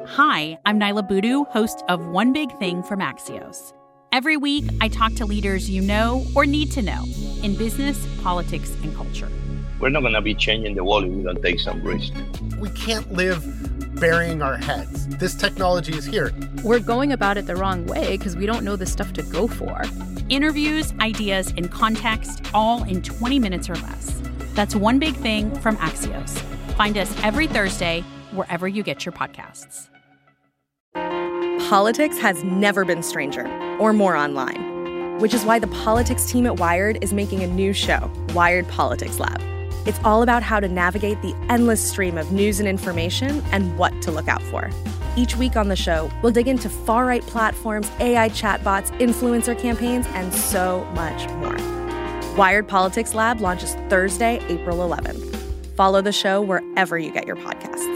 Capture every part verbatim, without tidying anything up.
Hi, I'm Nyla Boodoo, host of One Big Thing from Axios. Every week, I talk to leaders you know or need to know in business, politics, and culture. We're not going to be changing the world if we don't take some risk. We can't live burying our heads. This technology is here. We're going about it the wrong way because we don't know the stuff to go for. Interviews, ideas, and context, all in twenty minutes or less. That's One Big Thing from Axios. Find us every Thursday, wherever you get your podcasts. Politics has never been stranger or more online, which is why the politics team at Wired is making a new show, Wired Politics Lab. It's all about how to navigate the endless stream of news and information and what to look out for. Each week on the show, we'll dig into far-right platforms, A I chatbots, influencer campaigns, and so much more. Wired Politics Lab launches Thursday, April eleventh. Follow the show wherever you get your podcasts.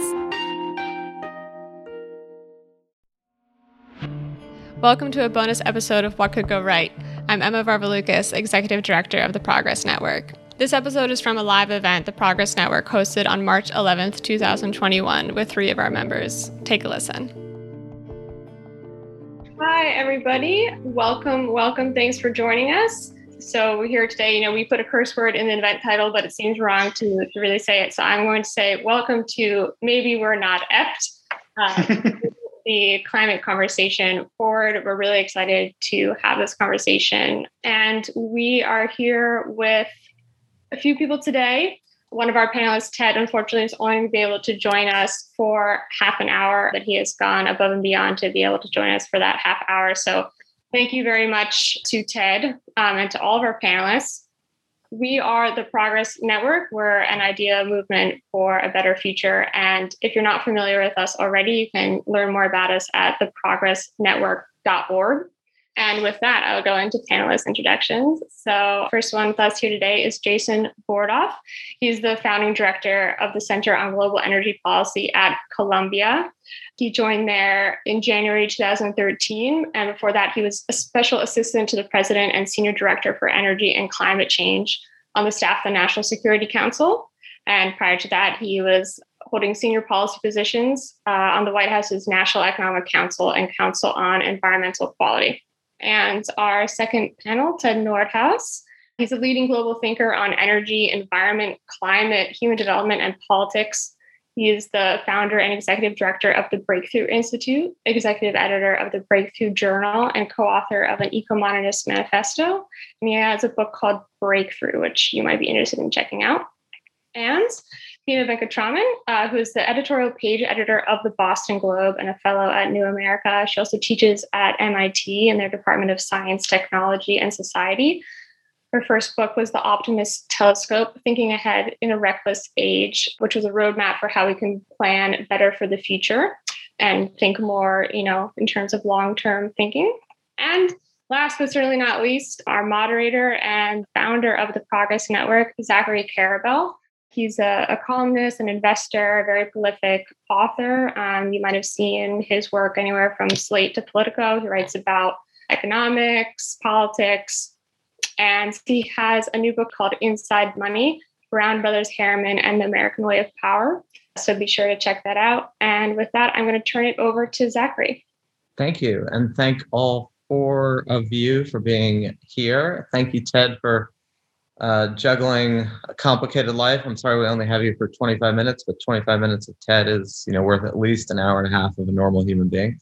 Welcome to a bonus episode of What Could Go Right. I'm Emma Varvaloucas, Executive Director of the Progress Network. This episode is from a live event the Progress Network hosted on March eleventh, twenty twenty-one with three of our members. Take a listen. Hi, everybody. Welcome, welcome. Thanks for joining us. So we're here today. You know, we put a curse word in the event title, but it seems wrong to, to really say it. So I'm going to say welcome to Maybe We're Not Ept. Uh, the climate conversation forward. We're really excited to have this conversation. And we are here with a few people today. One of our panelists, Ted, unfortunately is only going to be able to join us for half an hour, but he has gone above and beyond to be able to join us for that half hour. So thank you very much to Ted um, and to all of our panelists. We are the Progress Network. We're an idea movement for a better future. And if you're not familiar with us already, you can learn more about us at the progress network dot org. And with that, I'll go into panelist introductions. So first one with us here today is Jason Bordoff. He's the founding director of the Center on Global Energy Policy at Columbia. He joined there in January two thousand thirteen. And before that, he was a special assistant to the president and senior director for energy and climate change on the staff of the National Security Council. And prior to that, he was holding senior policy positions uh, on the White House's National Economic Council and Council on Environmental Quality. And our second panel, Ted Nordhaus. He's a leading global thinker on energy, environment, climate, human development, and politics. He is the founder and executive director of the Breakthrough Institute, executive editor of the Breakthrough Journal, and co-author of an Eco-Modernist Manifesto. And he has a book called Breakthrough, which you might be interested in checking out. And Tina Venkatraman, uh, who is the editorial page editor of the Boston Globe and a fellow at New America. She also teaches at M I T in their Department of Science, Technology, and Society. Her first book was The Optimist Telescope, Thinking Ahead in a Reckless Age, which was a roadmap for how we can plan better for the future and think more, you know, in terms of long-term thinking. And last but certainly not least, our moderator and founder of the Progress Network, Zachary Karabell. He's a, a columnist, an investor, a very prolific author. Um, you might have seen his work anywhere from Slate to Politico. He writes about economics, politics, and he has a new book called Inside Money, Brown Brothers Harriman and the American Way of Power. So be sure to check that out. And with that, I'm going to turn it over to Zachary. Thank you. And thank all four of you for being here. Thank you, Ted, for Uh, juggling a complicated life. I'm sorry we only have you for twenty-five minutes, but twenty-five minutes of Ted is, you know, worth at least an hour and a half of a normal human being.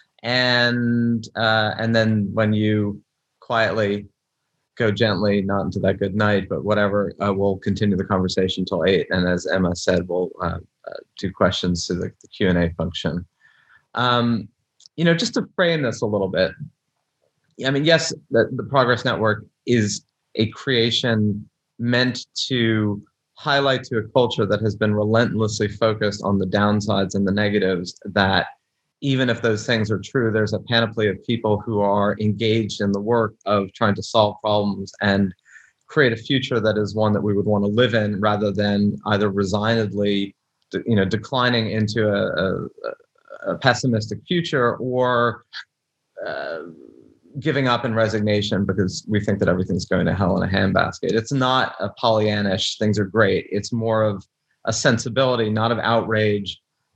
And uh, and then when you quietly go gently, not into that good night, but whatever, uh, we'll continue the conversation till eight. And as Emma said, we'll uh, uh, do questions to the, the Q and A function. Um, you know, just to frame this a little bit. I mean, yes, the, the Progress Network is a creation meant to highlight to a culture that has been relentlessly focused on the downsides and the negatives, that even if those things are true, there's a panoply of people who are engaged in the work of trying to solve problems and create a future that is one that we would want to live in, rather than either resignedly, you know, declining into a, a, a pessimistic future or uh, giving up in resignation because we think that everything's going to hell in a handbasket. It's not a Pollyannish, things are great. It's more of a sensibility, not of outrage,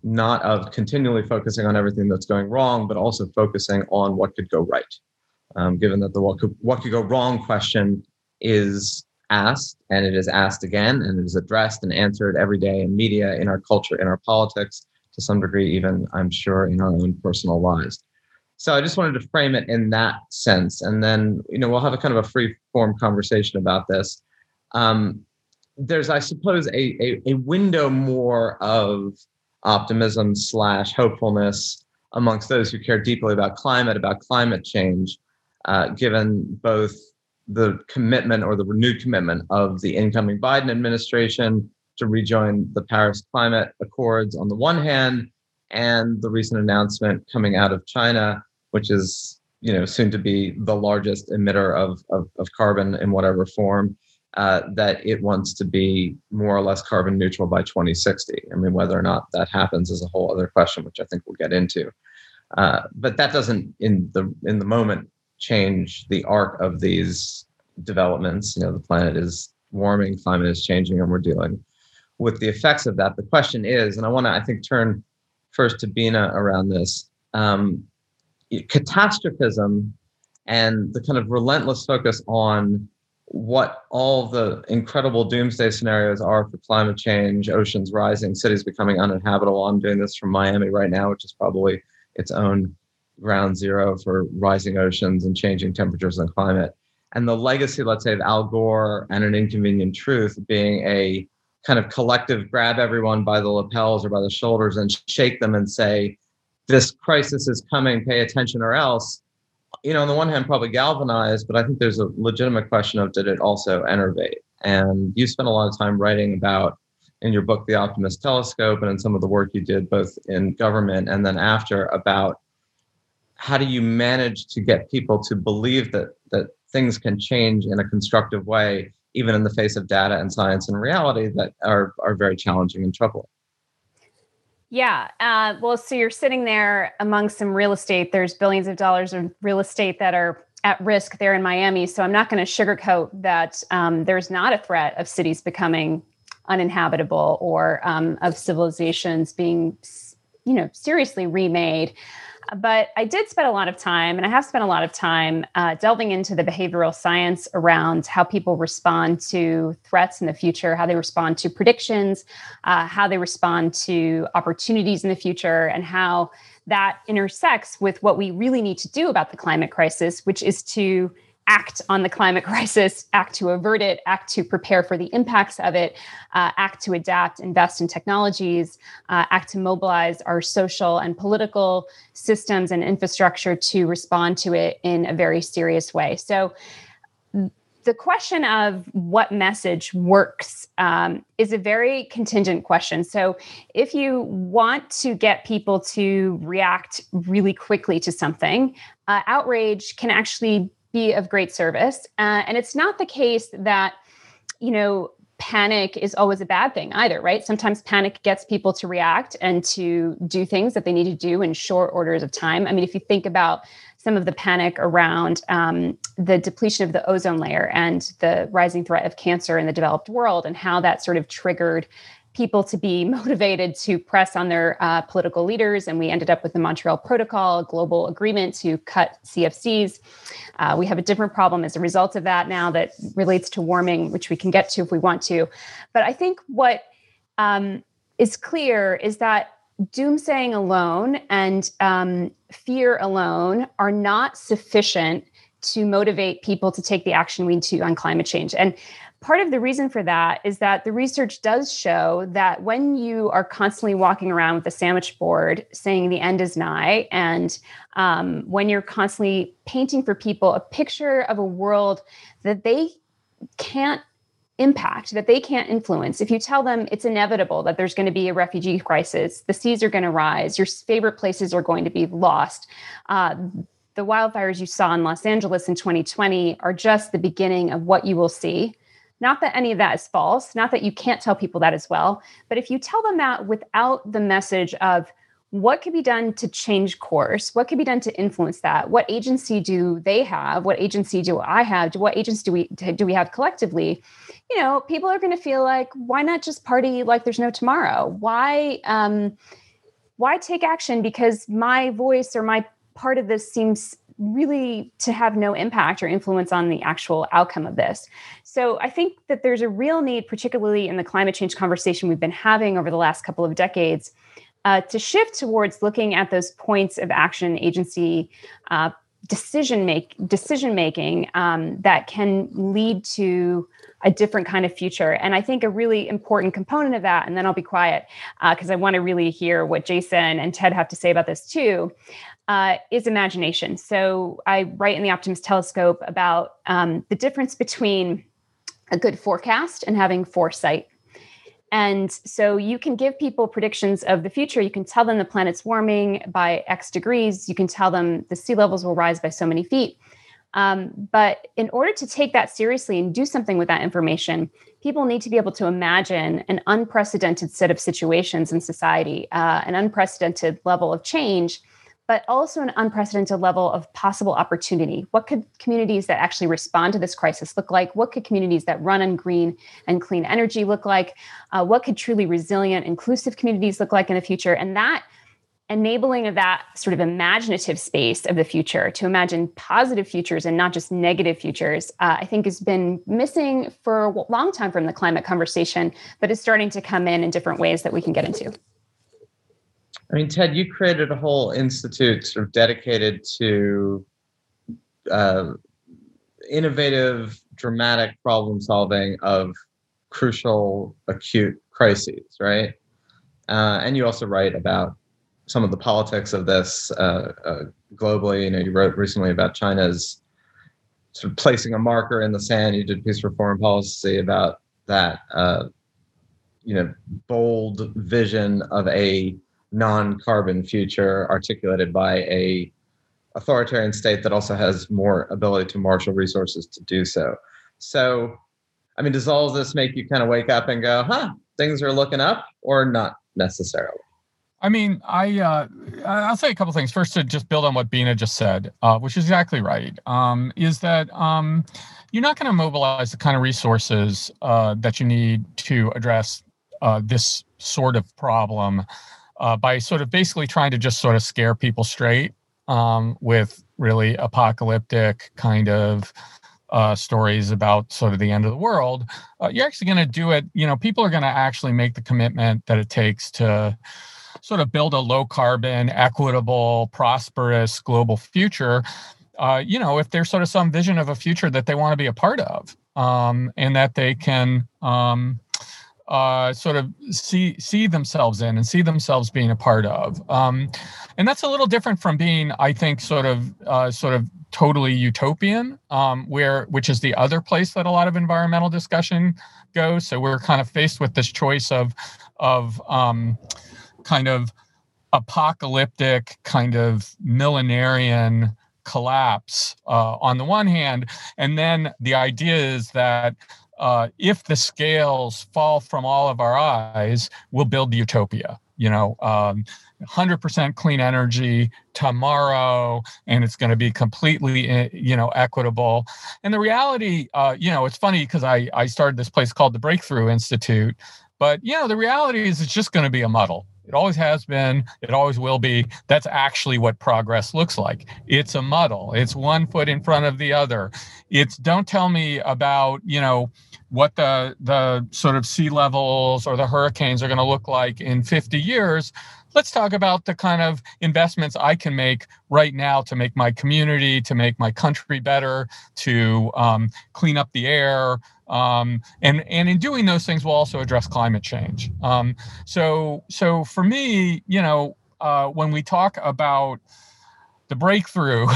not of continually focusing on everything that's going wrong, but also focusing on what could go right. Um, given that the what could, what could go wrong question is asked, and it is asked again, and it is addressed and answered every day in media, in our culture, in our politics, to some degree, even, I'm sure, in our own personal lives. So I just wanted to frame it in that sense. And then, you know, we'll have a kind of a free form conversation about this. Um, there's, I suppose, a, a, a window more of optimism slash hopefulness amongst those who care deeply about climate, about climate change, uh, given both the commitment or the renewed commitment of the incoming Biden administration to rejoin the Paris Climate Accords on the one hand, and the recent announcement coming out of China, which is, you know, soon to be the largest emitter of, of, of carbon in whatever form, uh, that it wants to be more or less carbon neutral by twenty sixty. I mean, whether or not that happens is a whole other question, which I think we'll get into. Uh, but that doesn't, in the in the moment, change the arc of these developments. You know, the planet is warming, climate is changing, and we're dealing with the effects of that. The question is, and I want to, I think, turn first to Bina around this, um, catastrophism and the kind of relentless focus on what all the incredible doomsday scenarios are for climate change, oceans rising, cities becoming uninhabitable. I'm doing this from Miami right now, which is probably its own ground zero for rising oceans and changing temperatures and climate. And the legacy, let's say, of Al Gore and An Inconvenient Truth being a kind of collective grab everyone by the lapels or by the shoulders and shake them and say, this crisis is coming, pay attention or else. You know, on the one hand, probably galvanized, but I think there's a legitimate question of, did it also enervate? And you spent a lot of time writing about, in your book, The Optimist Telescope, and in some of the work you did both in government and then after, about how do you manage to get people to believe that that things can change in a constructive way, even in the face of data and science and reality that are, are very challenging and troubling. Yeah. Uh, well, so you're sitting there among some real estate. There's billions of dollars of real estate that are at risk there in Miami. So I'm not going to sugarcoat that um, there's not a threat of cities becoming uninhabitable or um, of civilizations being, you know, seriously remade. But I did spend a lot of time, and I have spent a lot of time uh, delving into the behavioral science around how people respond to threats in the future, how they respond to predictions, uh, how they respond to opportunities in the future, and how that intersects with what we really need to do about the climate crisis, which is to act on the climate crisis, act to avert it, act to prepare for the impacts of it, uh, act to adapt, invest in technologies, uh, act to mobilize our social and political systems and infrastructure to respond to it in a very serious way. So the question of what message works um, is a very contingent question. So if you want to get people to react really quickly to something, uh, outrage can actually be of great service. Uh, and it's not the case that, you know, panic is always a bad thing either, right? Sometimes panic gets people to react and to do things that they need to do in short orders of time. I mean, if you think about some of the panic around um, the depletion of the ozone layer and the rising threat of cancer in the developed world and how that sort of triggered people to be motivated to press on their uh, political leaders. And we ended up with the Montreal Protocol, a global agreement to cut C F Cs. Uh, we have a different problem as a result of that now that relates to warming, which we can get to if we want to. But I think what um, is clear is that doomsaying alone and um, fear alone are not sufficient to motivate people to take the action we need to on climate change. And part of the reason for that is that the research does show that when you are constantly walking around with a sandwich board saying the end is nigh, and um, when you're constantly painting for people a picture of a world that they can't impact, that they can't influence, if you tell them it's inevitable that there's going to be a refugee crisis, the seas are going to rise, your favorite places are going to be lost, uh, the wildfires you saw in Los Angeles in twenty twenty are just the beginning of what you will see. Not that any of that is false, not that you can't tell people that as well, but if you tell them that without the message of what could be done to change course, what could be done to influence that, what agency do they have, what agency do I have, what agency do we do we have collectively, you know, people are going to feel like, why not just party like there's no tomorrow? Why, um, why take action? Because my voice or my part of this seems really to have no impact or influence on the actual outcome of this. So I think that there's a real need, particularly in the climate change conversation we've been having over the last couple of decades, uh, to shift towards looking at those points of action, agency, uh, decision make decision making um, that can lead to a different kind of future. And I think a really important component of that, and then I'll be quiet because uh, I want to really hear what Jason and Ted have to say about this too, uh, is imagination. So I write in the Optimist Telescope about um, the difference between a good forecast and having foresight. And so you can give people predictions of the future. You can tell them the planet's warming by X degrees. You can tell them the sea levels will rise by so many feet. Um, but in order to take that seriously and do something with that information, people need to be able to imagine an unprecedented set of situations in society, uh, an unprecedented level of change, but also an unprecedented level of possible opportunity. What could communities that actually respond to this crisis look like? What could communities that run on green and clean energy look like? Uh, what could truly resilient, inclusive communities look like in the future? And that enabling of that sort of imaginative space of the future to imagine positive futures and not just negative futures, uh, I think has been missing for a long time from the climate conversation, but is starting to come in in different ways that we can get into. I mean, Ted, you created a whole institute sort of dedicated to uh, innovative, dramatic problem solving of crucial, acute crises, right? Uh, and you also write about some of the politics of this uh, uh, globally. You know, you wrote recently about China's sort of placing a marker in the sand. You did a piece for Foreign Policy about that, uh, you know, bold vision of a non-carbon future articulated by a authoritarian state that also has more ability to marshal resources to do so. So, I mean, does all of this make you kind of wake up and go, huh, things are looking up, or not necessarily? I mean, I, uh, I'll say a couple things. First, to just build on what Bina just said, uh, which is exactly right, um, is that um, you're not going to mobilize the kind of resources uh, that you need to address uh, this sort of problem uh, by sort of basically trying to just sort of scare people straight um, with really apocalyptic kind of uh, stories about sort of the end of the world. Uh, you're actually going to do it. You know, people are going to actually make the commitment that it takes to sort of build a low carbon, equitable, prosperous global future, uh, you know, if there's sort of some vision of a future that they want to be a part of, um, and that they can um, uh, sort of see see themselves in and see themselves being a part of. Um, and that's a little different from being, I think, sort of uh, sort of totally utopian, um, where which is the other place that a lot of environmental discussion goes. So we're kind of faced with this choice of of um, kind of apocalyptic, kind of millenarian collapse uh, on the one hand. And then the idea is that uh, if the scales fall from all of our eyes, we'll build the utopia, you know, um, one hundred percent clean energy tomorrow, and it's going to be completely, you know, equitable. And the reality, uh, you know, it's funny because I, I started this place called the Breakthrough Institute, but, you know, the reality is it's just going to be a muddle. It always has been. It always will be. That's actually what progress looks like. It's a muddle. It's one foot in front of the other. It's don't tell me about, you know, what the the sort of sea levels or the hurricanes are going to look like in fifty years. Let's talk about the kind of investments I can make right now to make my community, to make my country better, to um, clean up the air. Um, and, and in doing those things, we'll also address climate change. Um, so, so for me, you know, uh, when we talk about the breakthrough,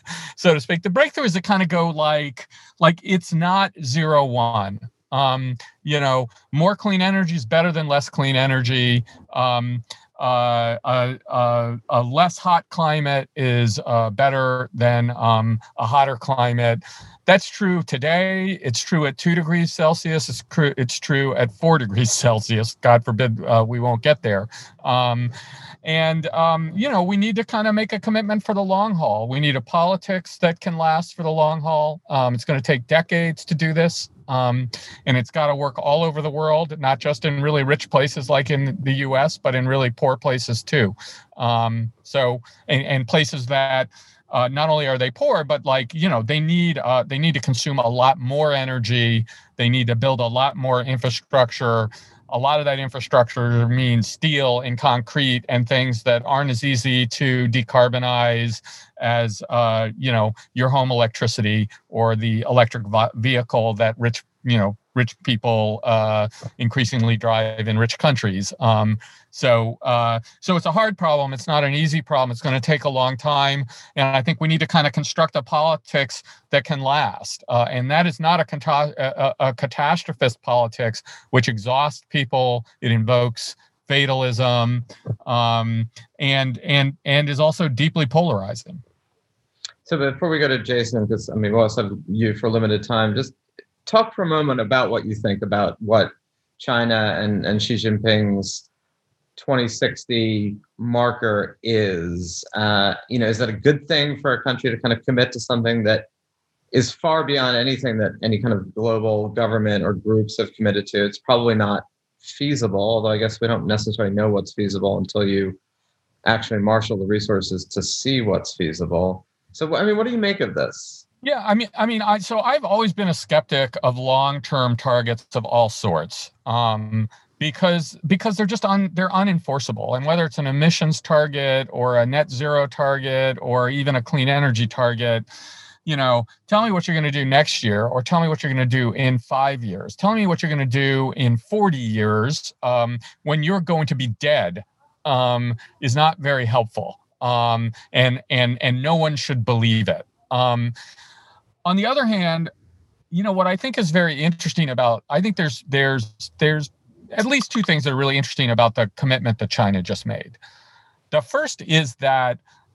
so to speak, the breakthrough is to kind of go like, like it's not zero one. Um, you know, more clean energy is better than less clean energy. Um, Uh, a, a, a less hot climate is uh, better than um, a hotter climate. That's true today. It's true at two degrees Celsius. It's, cr- it's true at four degrees Celsius. God forbid uh, we won't get there. Um, and, um, you know, we need to kind of make a commitment for the long haul. We need a politics that can last for the long haul. Um, it's going to take decades to do this. Um, and it's got to work all over the world, not just in really rich places like in the U S, but in really poor places too. Um, so, and, and places that uh, not only are they poor, but like, you know, they need uh, they need to consume a lot more energy. They need to build a lot more infrastructure. A lot of that infrastructure means steel and concrete and things that aren't as easy to decarbonize as, uh, you know, your home electricity or the electric vehicle that rich, you know, rich people uh, increasingly drive in rich countries. Um, so, uh, so it's a hard problem. It's not an easy problem. It's going to take a long time. And I think we need to kind of construct a politics that can last. Uh, and that is not a, cata- a, a catastrophist politics, which exhausts people. It invokes fatalism, um, and and and is also deeply polarizing. So before we go to Jason, because I mean, we'll also have you for limited time, just talk for a moment about what you think about what China and, and Xi Jinping's twenty sixty marker is. Uh, you know, is that a good thing for a country to kind of commit to something that is far beyond anything that any kind of global government or groups have committed to? It's probably not feasible, although I guess we don't necessarily know what's feasible until you actually marshal the resources to see what's feasible. So, I mean, what do you make of this? Yeah, I mean, I mean, I so I've always been a skeptic of long-term targets of all sorts, um, because because they're just un, they're unenforceable. And whether it's an emissions target or a net zero target or even a clean energy target, you know, tell me what you're going to do next year, or tell me what you're going to do in five years. Tell me what you're going to do in forty years um, when you're going to be dead um, is not very helpful, um, and and and no one should believe it. Um, On the other hand, you know, what I think is very interesting about, I think there's there's there's at least two things that are really interesting about the commitment that China just made. The first is that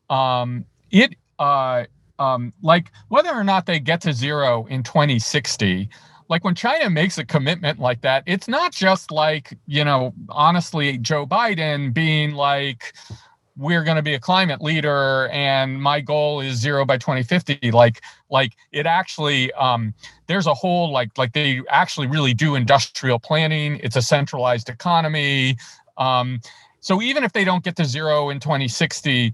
um, it, uh, um, like whether or not they get to zero in twenty sixty, like when China makes a commitment like that, it's not just like, you know, honestly, Joe Biden being like, we're going to be a climate leader and my goal is zero by twenty fifty. Like, like it actually, um, there's a whole, like, like they actually really do industrial planning. It's a centralized economy. Um, so even if they don't get to zero in twenty sixty,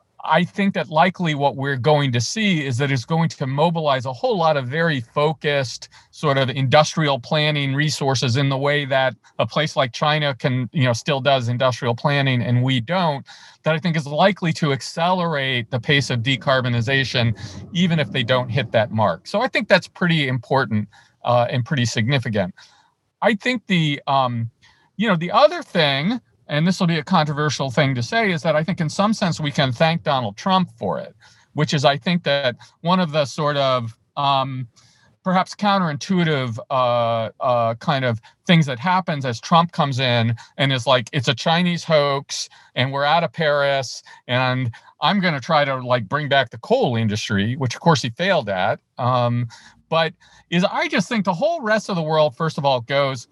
I think that likely what we're going to see is that it's going to mobilize a whole lot of very focused sort of industrial planning resources in the way that a place like China can, you know, still does industrial planning and we don't, that I think is likely to accelerate the pace of decarbonization, even if they don't hit that mark. So I think that's pretty important uh, and pretty significant. I think the, um, you know, the other thing, and this will be a controversial thing to say, is that I think in some sense we can thank Donald Trump for it, which is I think that one of the sort of um, perhaps counterintuitive uh, uh, kind of things that happens as Trump comes in and is like, it's a Chinese hoax and we're out of Paris and I'm going to try to like bring back the coal industry, which of course he failed at. Um, but is I just think the whole rest of the world, first of all, goes,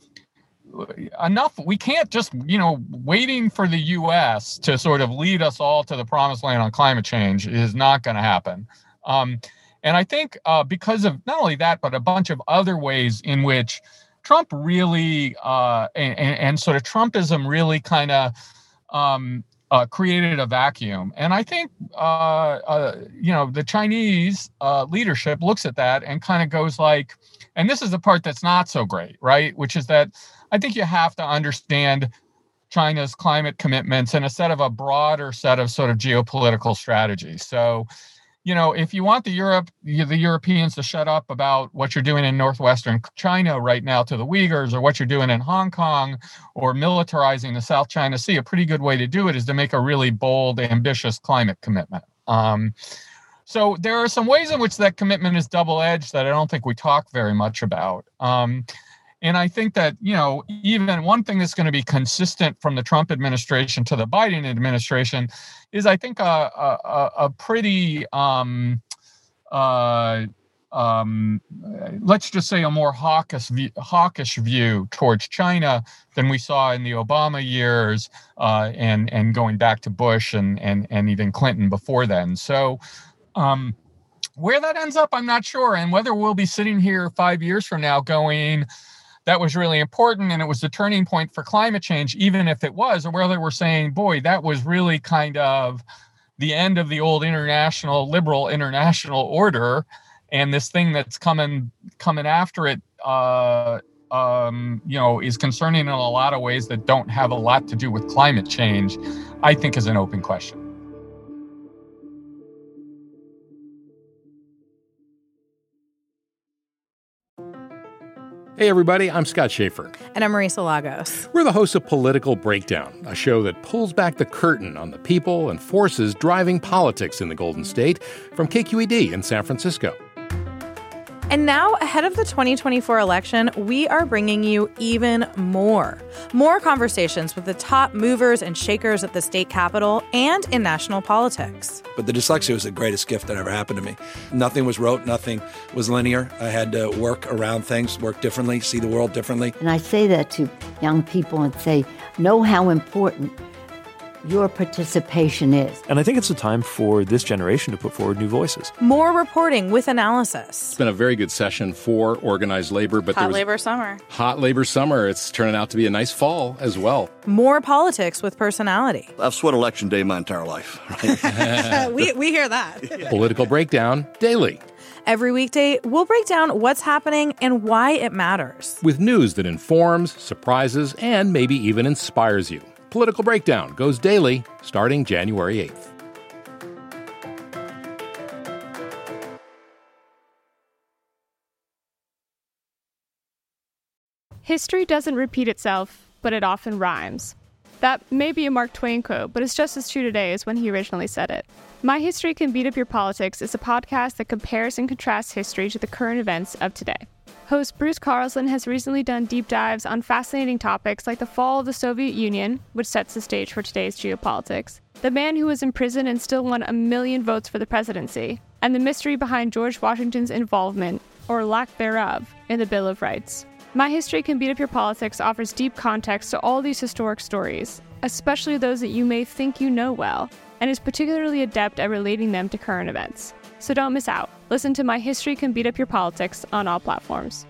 enough. We can't just, you know, waiting for the U S to sort of lead us all to the promised land on climate change is not going to happen. Um, and I think uh, because of not only that, but a bunch of other ways in which Trump really uh, and, and sort of Trumpism really kind of um, uh, created a vacuum. And I think, uh, uh, you know, the Chinese uh, leadership looks at that and kind of goes like, and this is the part that's not so great, right? Which is that I think you have to understand China's climate commitments in a set of a broader set of sort of geopolitical strategies. So, you know, if you want the Europe, the Europeans to shut up about what you're doing in northwestern China right now to the Uyghurs, or what you're doing in Hong Kong, or militarizing the South China Sea, a pretty good way to do it is to make a really bold, ambitious climate commitment. Um, so there are some ways in which that commitment is double-edged that I don't think we talk very much about. Um, And I think that, you know, even one thing that's going to be consistent from the Trump administration to the Biden administration is, I think, a, a, a pretty, um, uh, um, let's just say, a more hawkish view, hawkish view towards China than we saw in the Obama years uh, and and going back to Bush and and and even Clinton before then. So. Um, Where that ends up, I'm not sure. And whether we'll be sitting here five years from now going, that was really important and it was the turning point for climate change, even if it was, or whether we're saying, boy, that was really kind of the end of the old international, liberal international order. And this thing that's coming coming after it, uh, um, you know, is concerning in a lot of ways that don't have a lot to do with climate change, I think is an open question. Hey everybody, I'm Scott Schaefer. And I'm Marisa Lagos. We're the hosts of Political Breakdown, a show that pulls back the curtain on the people and forces driving politics in the Golden State from K Q E D in San Francisco. And now, ahead of the twenty twenty-four election, we are bringing you even more. More conversations with the top movers and shakers at the state capitol and in national politics. But the dyslexia was the greatest gift that ever happened to me. Nothing was rote, nothing was linear. I had to work around things, work differently, see the world differently. And I say that to young people and say, know how important your participation is. And I think it's a time for this generation to put forward new voices. More reporting with analysis. It's been a very good session for organized labor. But hot there was labor summer. Hot labor summer. It's turning out to be a nice fall as well. More politics with personality. I've sweat election day my entire life. Right? we, we hear that. Political Breakdown daily. Every weekday, we'll break down what's happening and why it matters. With news that informs, surprises, and maybe even inspires you. Political Breakdown goes daily starting January eighth. History doesn't repeat itself, but it often rhymes. That may be a Mark Twain quote, but it's just as true today as when he originally said it. My History Can Beat Up Your Politics is a podcast that compares and contrasts history to the current events of today. Host Bruce Carlson has recently done deep dives on fascinating topics like the fall of the Soviet Union, which sets the stage for today's geopolitics, the man who was in prison and still won a million votes for the presidency, and the mystery behind George Washington's involvement, or lack thereof, in the Bill of Rights. My History Can Beat Up Your Politics offers deep context to all these historic stories, especially those that you may think you know well, and is particularly adept at relating them to current events. So don't miss out. Listen to My History Can Beat Up Your Politics on all platforms.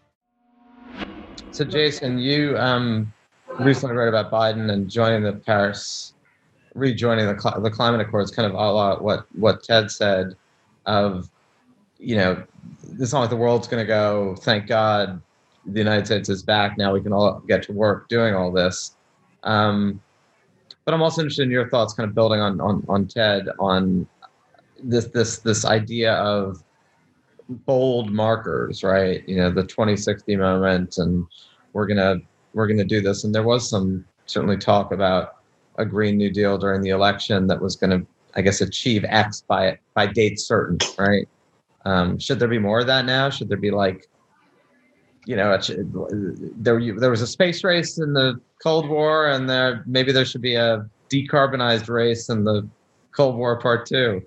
So, Jason, you um, recently wrote about Biden and joining the Paris, rejoining the cl- the climate accords, kind of a lot what what Ted said of, you know, it's not like the world's going to go, thank God the United States is back. Now we can all get to work doing all this. Um, but I'm also interested in your thoughts, kind of building on on, on Ted, on this this this idea of bold markers, right? You know, the twenty sixty moment, and we're gonna we're gonna do this. And there was some certainly talk about a Green New Deal during the election that was going to, I guess, achieve X by by date certain, right? Um, should there be more of that now? Should there be like, you know, there there was a space race in the Cold War, and there maybe there should be a decarbonized race in the Cold War Part Two.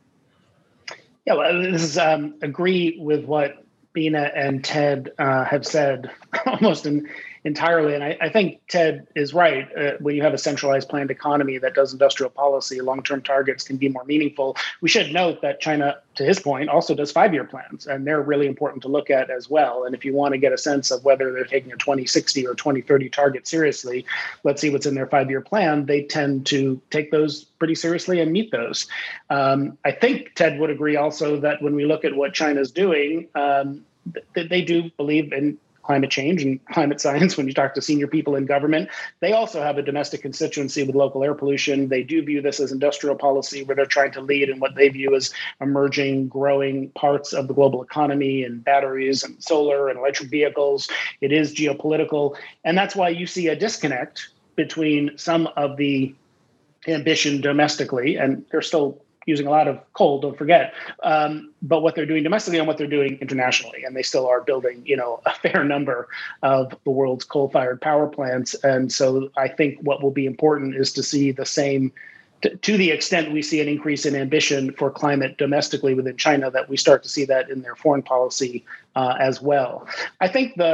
Yeah, well, this is um, agree with what Bina and Ted uh, have said almost in, entirely. And I, I think Ted is right. Uh, when you have a centralized planned economy that does industrial policy, long-term targets can be more meaningful. We should note that China, to his point, also does five-year plans, and they're really important to look at as well. And if you want to get a sense of whether they're taking a twenty sixty or twenty thirty target seriously, let's see what's in their five-year plan. They tend to take those pretty seriously and meet those. Um, I think Ted would agree also that when we look at what China's doing, um, th- they do believe in climate change and climate science. When you talk to senior people in government, they also have a domestic constituency with local air pollution. They do view this as industrial policy, where they're trying to lead in what they view as emerging, growing parts of the global economy, and batteries and solar and electric vehicles. It is geopolitical. And that's why you see a disconnect between some of the ambition domestically, and they're still using a lot of coal, don't forget, um, but what they're doing domestically and what they're doing internationally. And they still are building, you know, a fair number of the world's coal-fired power plants. And so I think what will be important is to see the same, to, to the extent we see an increase in ambition for climate domestically within China, that we start to see that in their foreign policy uh, as well. I think the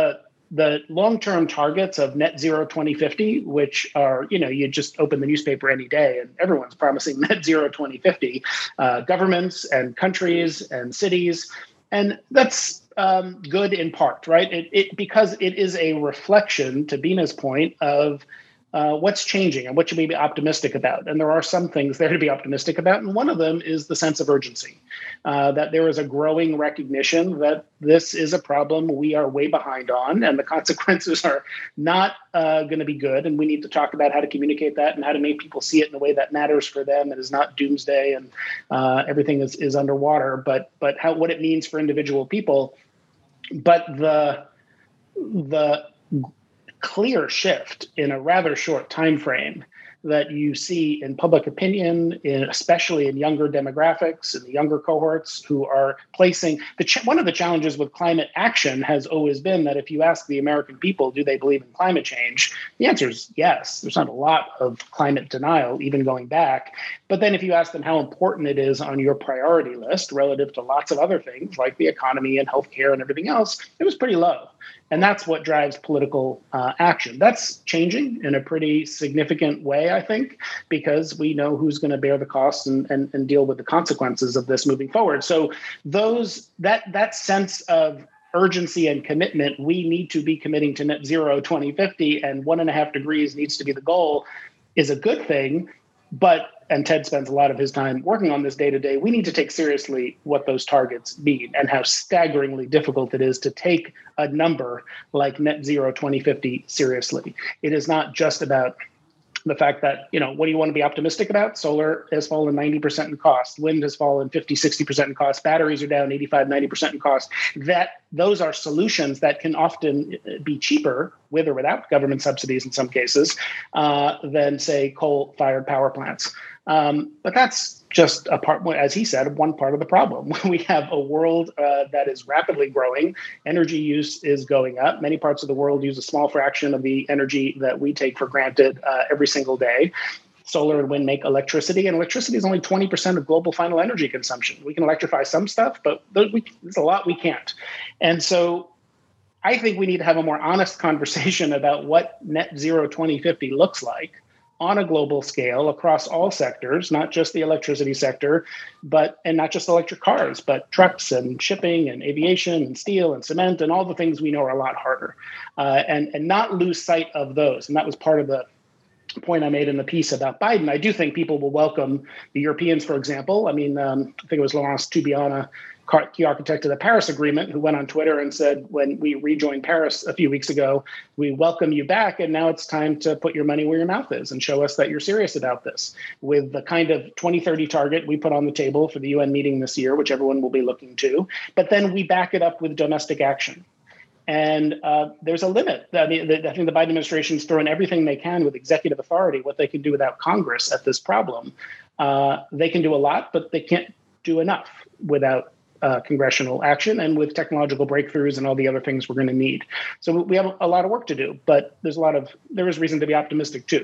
the long-term targets of net zero twenty fifty, which are, you know, you just open the newspaper any day and everyone's promising net zero twenty fifty, uh, governments and countries and cities. And that's um, good in part, right? It, it because it is a reflection, to Bina's point, of uh, what's changing and what should we be optimistic about. And there are some things there to be optimistic about. And one of them is the sense of urgency, uh, that there is a growing recognition that this is a problem we are way behind on, and the consequences are not uh, going to be good. And we need to talk about how to communicate that and how to make people see it in a way that matters for them and is not doomsday and uh, everything is, is underwater, but but how what it means for individual people. But the the clear shift in a rather short time frame that you see in public opinion, in, especially in younger demographics and the younger cohorts who are placing the ch- one of the challenges with climate action has always been that if you ask the American people, do they believe in climate change? The answer is yes. There's not a lot of climate denial, even going back. But then if you ask them how important it is on your priority list relative to lots of other things like the economy and healthcare and everything else, it was pretty low. And that's what drives political uh, action. That's changing in a pretty significant way, I think, because we know who's going to bear the costs and, and, and deal with the consequences of this moving forward. So those that that sense of urgency and commitment, we need to be committing to net zero twenty fifty, and one and a half degrees needs to be the goal, is a good thing. But, and Ted spends a lot of his time working on this day to day, we need to take seriously what those targets mean and how staggeringly difficult it is to take a number like net zero twenty fifty seriously. It is not just about the fact that, you know, what do you want to be optimistic about? Solar has fallen ninety percent in cost. Wind has fallen fifty, sixty percent in cost. Batteries are down eighty-five, ninety percent in cost. That those are solutions that can often be cheaper with or without government subsidies in some cases uh, than, say, coal-fired power plants. Um, but that's just a part, as he said, one part of the problem. We have a world uh, that is rapidly growing. Energy use is going up. Many parts of the world use a small fraction of the energy that we take for granted uh, every single day. Solar and wind make electricity, and electricity is only twenty percent of global final energy consumption. We can electrify some stuff, but there's a lot we can't. And so I think we need to have a more honest conversation about what net zero twenty fifty looks like on a global scale across all sectors, not just the electricity sector, but and not just electric cars, but trucks and shipping and aviation and steel and cement and all the things we know are a lot harder, uh, and, and not lose sight of those. And that was part of the point I made in the piece about Biden. I do think people will welcome the Europeans, for example. I mean, um, I think it was Laurence Toubiana, key architect of the Paris Agreement, who went on Twitter and said, when we rejoined Paris a few weeks ago, we welcome you back, and now it's time to put your money where your mouth is and show us that you're serious about this. With the kind of twenty thirty target we put on the table for the U N meeting this year, which everyone will be looking to, but then we back it up with domestic action. And uh, there's a limit. I mean, I think the Biden administration is throwing everything they can with executive authority, what they can do without Congress at this problem. Uh, they can do a lot, but they can't do enough without uh, congressional action and with technological breakthroughs and all the other things we're going to need. So we have a lot of work to do, but there's a lot of, there is reason to be optimistic too.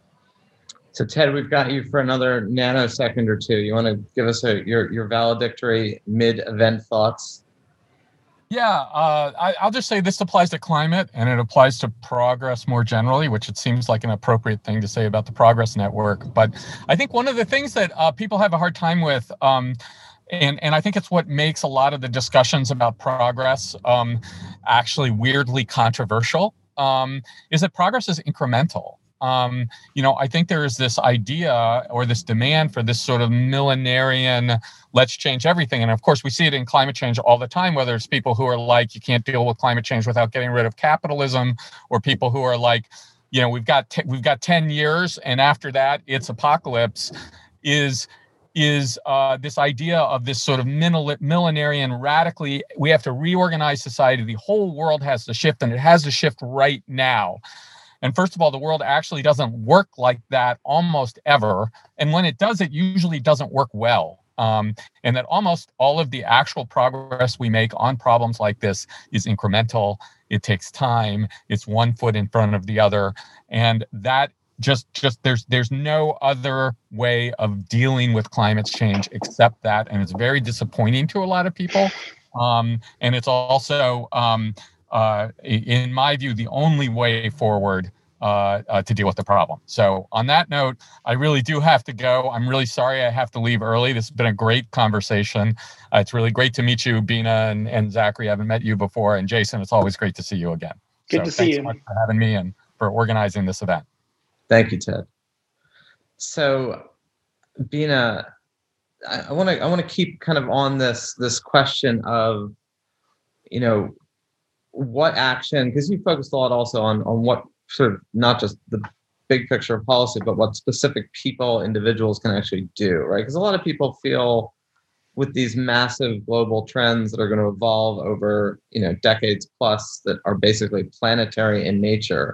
So Ted, we've got you for another nanosecond or two. You want to give us a, your, your valedictory mid-event thoughts? Yeah, uh, I, I'll just say this applies to climate and it applies to progress more generally, which it seems like an appropriate thing to say about the Progress Network. But I think one of the things that uh, people have a hard time with, um, and, and I think it's what makes a lot of the discussions about progress um, actually weirdly controversial, um, is that progress is incremental. Um, you know, I think there is this idea or this demand for this sort of millenarian, let's change everything. And of course, we see it in climate change all the time, whether it's people who are like, you can't deal with climate change without getting rid of capitalism, or people who are like, you know, we've got t- we've got ten years and after that it's apocalypse, is is uh, this idea of this sort of millenarian radically, we have to reorganize society. The whole world has to shift, and it has to shift right now. And first of all, the world actually doesn't work like that almost ever. And when it does, it usually doesn't work well. Um, and that almost all of the actual progress we make on problems like this is incremental. It takes time. It's one foot in front of the other. And that just, just there's, there's no other way of dealing with climate change except that. And it's very disappointing to a lot of people. Um, and it's also, um, uh, in my view, the only way forward uh, uh, to deal with the problem. So on that note, I really do have to go. I'm really sorry I have to leave early. This has been a great conversation. Uh, it's really great to meet you, Bina and, and Zachary. I haven't met you before. And Jason, it's always great to see you again. Good so to see thanks you. so much for having me and for organizing this event. Thank you, Ted. So, Bina, I want to I want to keep kind of on this this question of, you know, what action, because you focused a lot also on on what sort of not just the big picture of policy, but what specific people, individuals can actually do, right? Because a lot of people feel with these massive global trends that are going to evolve over, you know, decades plus that are basically planetary in nature.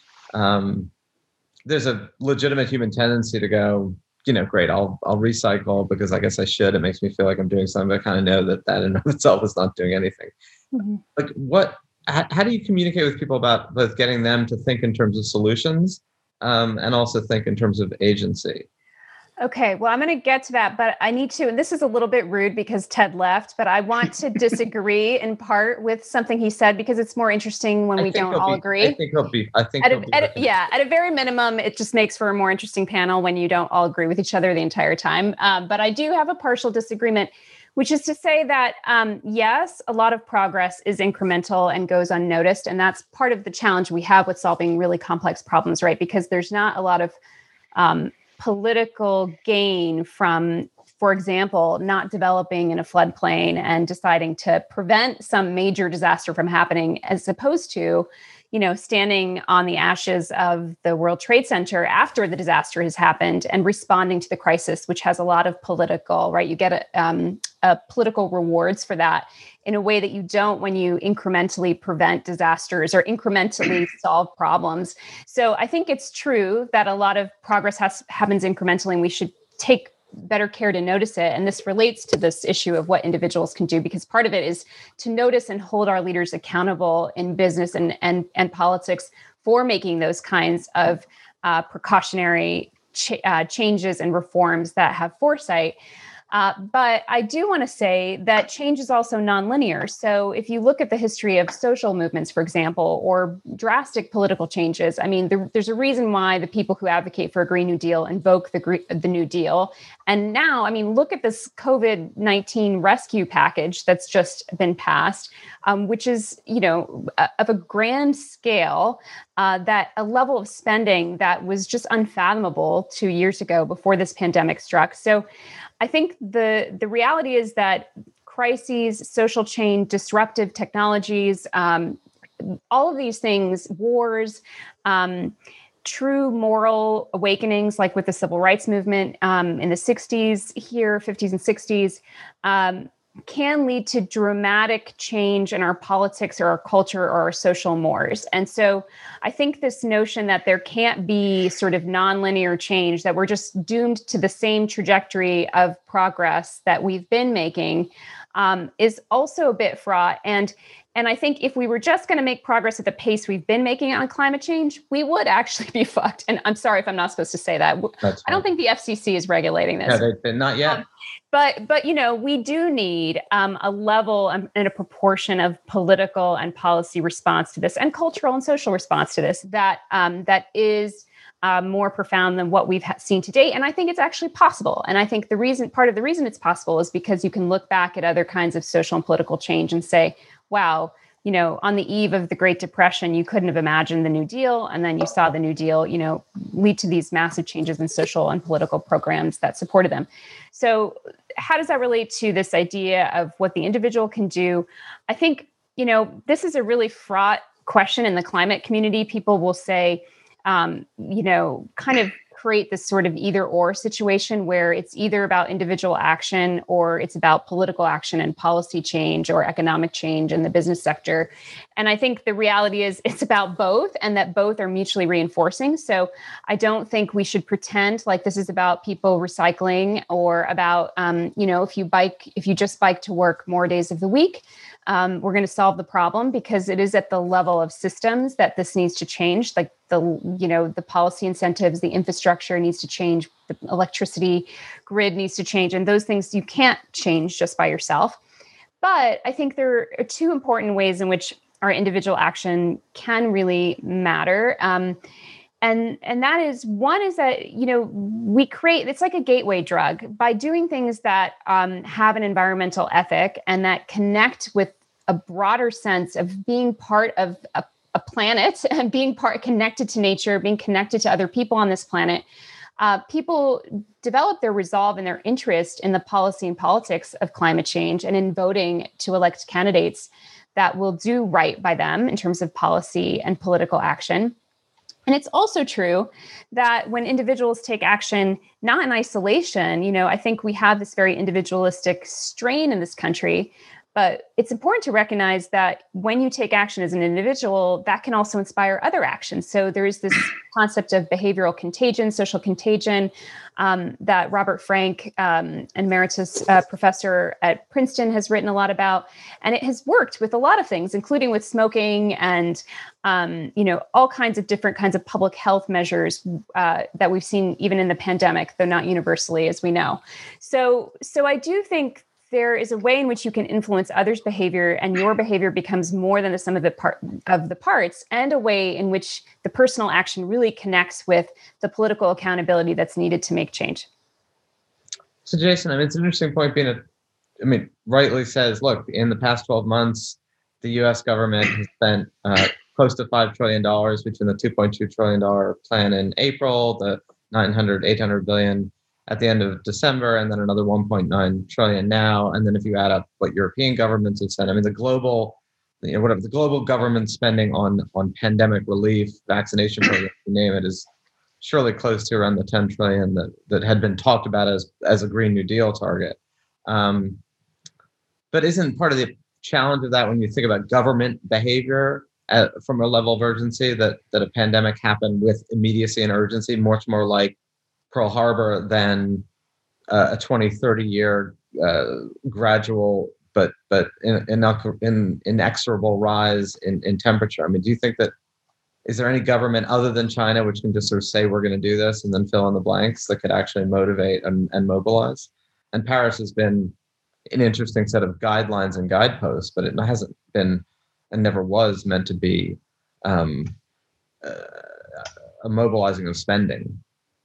Um, there's a legitimate human tendency to go, you know, great, I'll I'll recycle because I guess I should. It makes me feel like I'm doing something, but I kind of know that that in of itself is not doing anything. Mm-hmm. Like what, how, how do you communicate with people about both getting them to think in terms of solutions um, and also think in terms of agency? Okay, well, I'm going to get to that, but I need to, and this is a little bit rude because Ted left, but I want to disagree in part with something he said because it's more interesting when I we don't all be, agree. I think he'll be, I think at he'll a, be at a, yeah, at a very minimum, it just makes for a more interesting panel when you don't all agree with each other the entire time. Um, but I do have a partial disagreement, which is to say that, um, yes, a lot of progress is incremental and goes unnoticed. And that's part of the challenge we have with solving really complex problems, right? Because there's not a lot of um, political gain from, for example, not developing in a floodplain and deciding to prevent some major disaster from happening, as opposed to, you know, standing on the ashes of the World Trade Center after the disaster has happened and responding to the crisis, which has a lot of political, right? You get a, um, a political rewards for that in a way that you don't when you incrementally prevent disasters or incrementally solve problems. So I think it's true that a lot of progress has, happens incrementally, and we should take better care to notice it. And this relates to this issue of what individuals can do, because part of it is to notice and hold our leaders accountable in business and, and, and politics for making those kinds of uh, precautionary ch- uh, changes and reforms that have foresight. Uh, but I do want to say that change is also nonlinear. So if you look at the history of social movements, for example, or drastic political changes, I mean, there, there's a reason why the people who advocate for a Green New Deal invoke the, the New Deal. And now, I mean, look at this COVID nineteen rescue package that's just been passed, um, which is, you know, a, of a grand scale, uh, that a level of spending that was just unfathomable two years ago before this pandemic struck. So I think the, the reality is that crises, social change, disruptive technologies, um, all of these things, wars, um, true moral awakenings, like with the civil rights movement um, in the sixties here, fifties and sixties, um, can lead to dramatic change in our politics or our culture or our social mores. And so I think this notion that there can't be sort of nonlinear change, that we're just doomed to the same trajectory of progress that we've been making, um, is also a bit fraught. And And I think if we were just going to make progress at the pace we've been making on climate change, we would actually be fucked. And I'm sorry if I'm not supposed to say that. That's I don't think the F C C is regulating this. Yeah, they've been, not yet. Um, but, but you know, we do need um, a level and a proportion of political and policy response to this, and cultural and social response to this, that um, that is Uh, more profound than what we've ha- seen to date. And I think it's actually possible. And I think the reason, part of the reason it's possible is because you can look back at other kinds of social and political change and say, wow, you know, on the eve of the Great Depression, you couldn't have imagined the New Deal. And then you saw the New Deal, you know, lead to these massive changes in social and political programs that supported them. So how does that relate to this idea of what the individual can do? I think, you know, this is a really fraught question in the climate community. People will say, Um, you know, kind of create this sort of either or situation where it's either about individual action or it's about political action and policy change or economic change in the business sector. And I think the reality is it's about both, and that both are mutually reinforcing. So I don't think we should pretend like this is about people recycling or about, um, you know, if you bike, if you just bike to work more days of the week, Um, we're going to solve the problem, because it is at the level of systems that this needs to change. Like the, you know, the policy incentives, the infrastructure needs to change, the electricity grid needs to change. And those things you can't change just by yourself. But I think there are two important ways in which our individual action can really matter. Um, and and that is, one is that, you know, we create, it's like a gateway drug. By doing things that um, have an environmental ethic and that connect with a broader sense of being part of a, a planet and being part connected to nature, being connected to other people on this planet, uh, people develop their resolve and their interest in the policy and politics of climate change and in voting to elect candidates that will do right by them in terms of policy and political action. And it's also true that when individuals take action, not in isolation, you know, I think we have this very individualistic strain in this country, but it's important to recognize that when you take action as an individual, that can also inspire other actions. So there is this concept of behavioral contagion, social contagion, um, that Robert Frank, um, emeritus uh, professor at Princeton, has written a lot about. And it has worked with a lot of things, including with smoking and, um, you know, all kinds of different kinds of public health measures uh, that we've seen even in the pandemic, though not universally, as we know. So, so I do think there is a way in which you can influence others' behavior, and your behavior becomes more than the sum of the part of the parts, and a way in which the personal action really connects with the political accountability that's needed to make change. So, Jason, I mean, it's an interesting point. Being a, I mean, rightly says, look, in the past twelve months, the U S government has spent uh, close to five trillion dollars between the two point two trillion dollars plan in April, the nine hundred, eight hundred billion at the end of December, and then another one point nine trillion now. And then if you add up what European governments have said, I mean, the global, you know, whatever the global government spending on on pandemic relief, vaccination programs, you name it, is surely close to around the ten trillion that that had been talked about as as a Green New Deal target. Um, but isn't part of the challenge of that, when you think about government behavior at, from a level of urgency, that that a pandemic happened with immediacy and urgency, much more like Pearl Harbor than uh, a twenty, thirty year uh, gradual but but in, in, in, inexorable rise in, in temperature? I mean, do you think that, is there any government other than China which can just sort of say we're going to do this and then fill in the blanks that could actually motivate and, and mobilize? And Paris has been an interesting set of guidelines and guideposts, but it hasn't been and never was meant to be um, uh, a mobilizing of spending.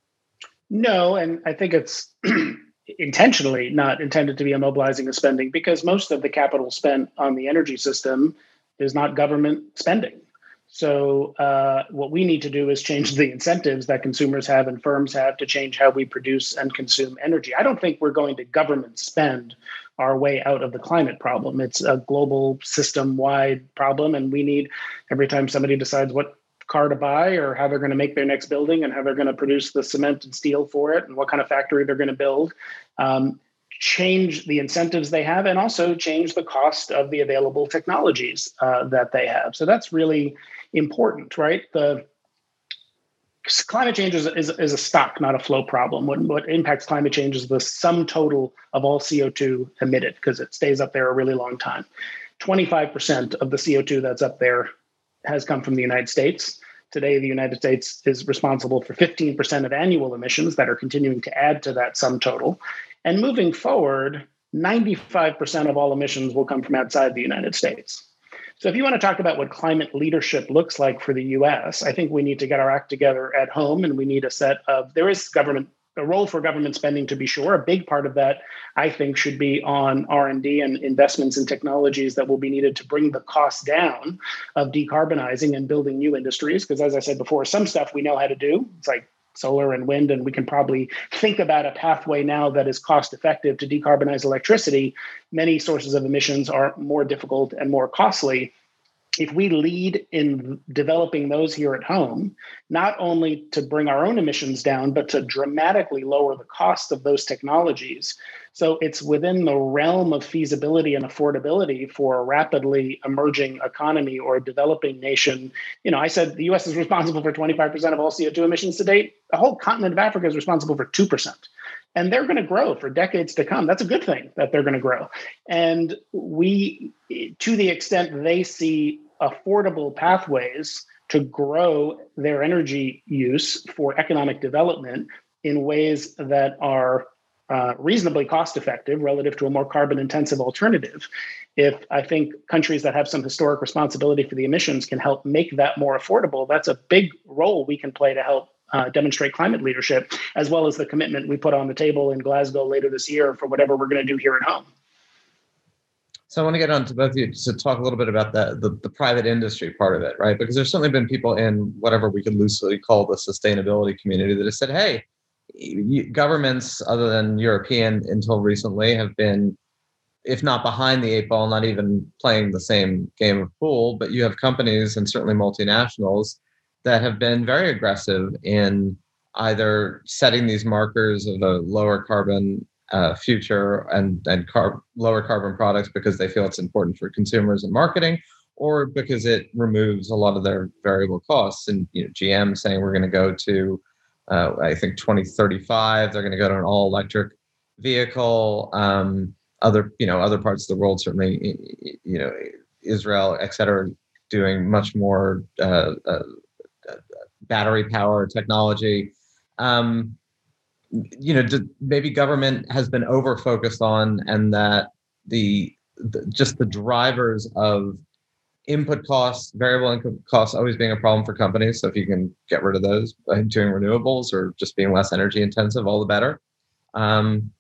No, and I think it's intentionally not intended to be a mobilizing of spending, because most of the capital spent on the energy system is not government spending. So uh, what we need to do is change the incentives that consumers have and firms have to change how we produce and consume energy. I don't think we're going to government spend our way out of the climate problem. It's a global system-wide problem, and we need, every time somebody decides what car to buy or how they're going to make their next building and how they're going to produce the cement and steel for it and what kind of factory they're going to build, um, change the incentives they have, and also change the cost of the available technologies uh, that they have. So that's really important, right? The climate change is, is, is a stock, not a flow problem. What, what impacts climate change is the sum total of all C O two emitted, because it stays up there a really long time. twenty-five percent of the C O two that's up there has come from the United States. Today, the United States is responsible for fifteen percent of annual emissions that are continuing to add to that sum total. And moving forward, ninety-five percent of all emissions will come from outside the United States. So if you want to talk about what climate leadership looks like for the U S, I think we need to get our act together at home, and we need a set of, there is government, a role for government spending, to be sure. A big part of that, I think, should be on R and D and investments in technologies that will be needed to bring the cost down of decarbonizing and building new industries. Because as I said before, some stuff we know how to do. It's like solar and wind, and we can probably think about a pathway now that is cost effective to decarbonize electricity. Many sources of emissions are more difficult and more costly. If we lead in developing those here at home, not only to bring our own emissions down, but to dramatically lower the cost of those technologies. So it's within the realm of feasibility and affordability for a rapidly emerging economy or a developing nation. You know, I said the U S is responsible for twenty-five percent of all C O two emissions to date. The whole continent of Africa is responsible for two percent. And they're going to grow for decades to come. That's a good thing that they're going to grow. And we, to the extent they see affordable pathways to grow their energy use for economic development in ways that are uh, reasonably cost effective relative to a more carbon intensive alternative, if I think countries that have some historic responsibility for the emissions can help make that more affordable, that's a big role we can play to help uh, demonstrate climate leadership, as well as the commitment we put on the table in Glasgow later this year for whatever we're going to do here at home. So I want to get on to both of you to talk a little bit about the, the, the private industry part of it, right? Because there's certainly been people in whatever we could loosely call the sustainability community that have said, hey, governments other than European until recently have been, if not behind the eight ball, not even playing the same game of pool, but you have companies and certainly multinationals that have been very aggressive in either setting these markers of a lower carbon uh, future and, and car- lower carbon products because they feel it's important for consumers and marketing, or because it removes a lot of their variable costs. And you know, G M saying we're going to go to, uh, I think twenty thirty-five, they're going to go to an all electric vehicle. Um, other, you know, other parts of the world, certainly, you know, Israel, et cetera, doing much more uh, uh, battery power technology. Um, you know, maybe government has been over focused on, and that the, the just the drivers of input costs, variable input costs always being a problem for companies. So if you can get rid of those by doing renewables or just being less energy intensive, all the better. Um,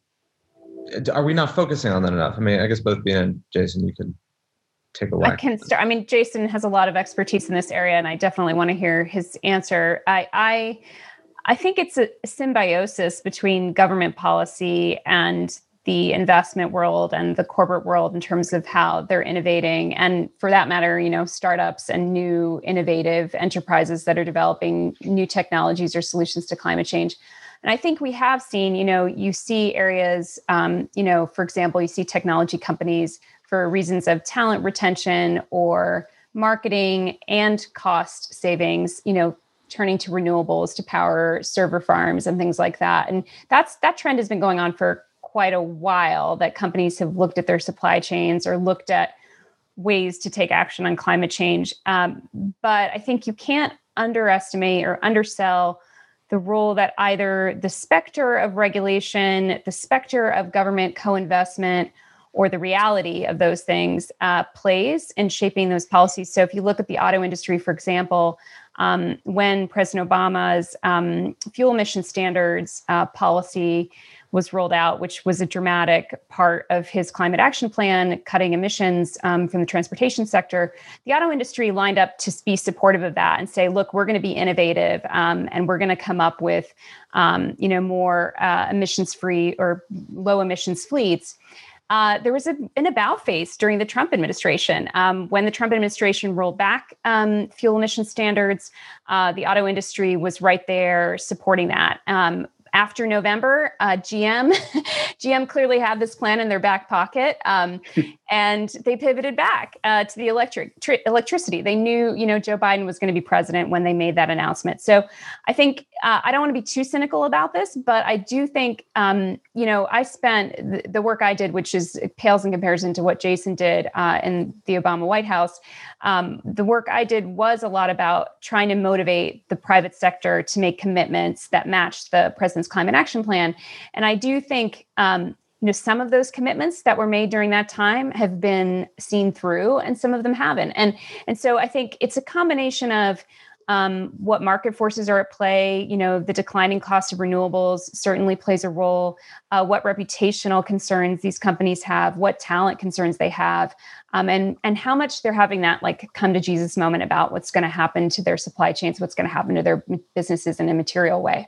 are we not focusing on that enough? I mean, I guess both Bina and Jason, you can take a whack. I can start. I mean, Jason has a lot of expertise in this area, and I definitely want to hear his answer. I, I, I think it's a symbiosis between government policy and the investment world and the corporate world in terms of how they're innovating. And for that matter, you know, startups and new innovative enterprises that are developing new technologies or solutions to climate change. And I think we have seen, you know, you see areas, um, you know, for example, you see technology companies for reasons of talent retention or marketing and cost savings, you know, turning to renewables to power server farms and things like that. And that's that trend has been going on for quite a while, that companies have looked at their supply chains or looked at ways to take action on climate change. Um, but I think you can't underestimate or undersell the role that either the specter of regulation, the specter of government co-investment, or the reality of those things uh, plays in shaping those policies. So if you look at the auto industry, for example, um, when President Obama's um, fuel emission standards uh, policy was rolled out, which was a dramatic part of his climate action plan, cutting emissions um, from the transportation sector, the auto industry lined up to be supportive of that and say, look, we're going to be innovative um, and we're going to come up with, um, you know, more uh, emissions-free or low emissions fleets. Uh, there was a, an about face during the Trump administration. Um, when the Trump administration rolled back um, fuel emission standards, uh, the auto industry was right there supporting that. Um, After November, uh, G M, G M clearly had this plan in their back pocket, um, and they pivoted back uh, to the electric tr- electricity. They knew, you know, Joe Biden was going to be president when they made that announcement. So I think uh, I don't want to be too cynical about this, but I do think, um, you know, I spent the, the work I did, which is it pales in comparison to what Jason did uh, in the Obama White House. Um, the work I did was a lot about trying to motivate the private sector to make commitments that matched the president's climate action plan. And I do think, um, you know, some of those commitments that were made during that time have been seen through and some of them haven't. And, and so I think it's a combination of um, what market forces are at play. You know, the declining cost of renewables certainly plays a role, uh, what reputational concerns these companies have, what talent concerns they have, um, and, and how much they're having that like come to Jesus moment about what's going to happen to their supply chains, what's going to happen to their businesses in a material way.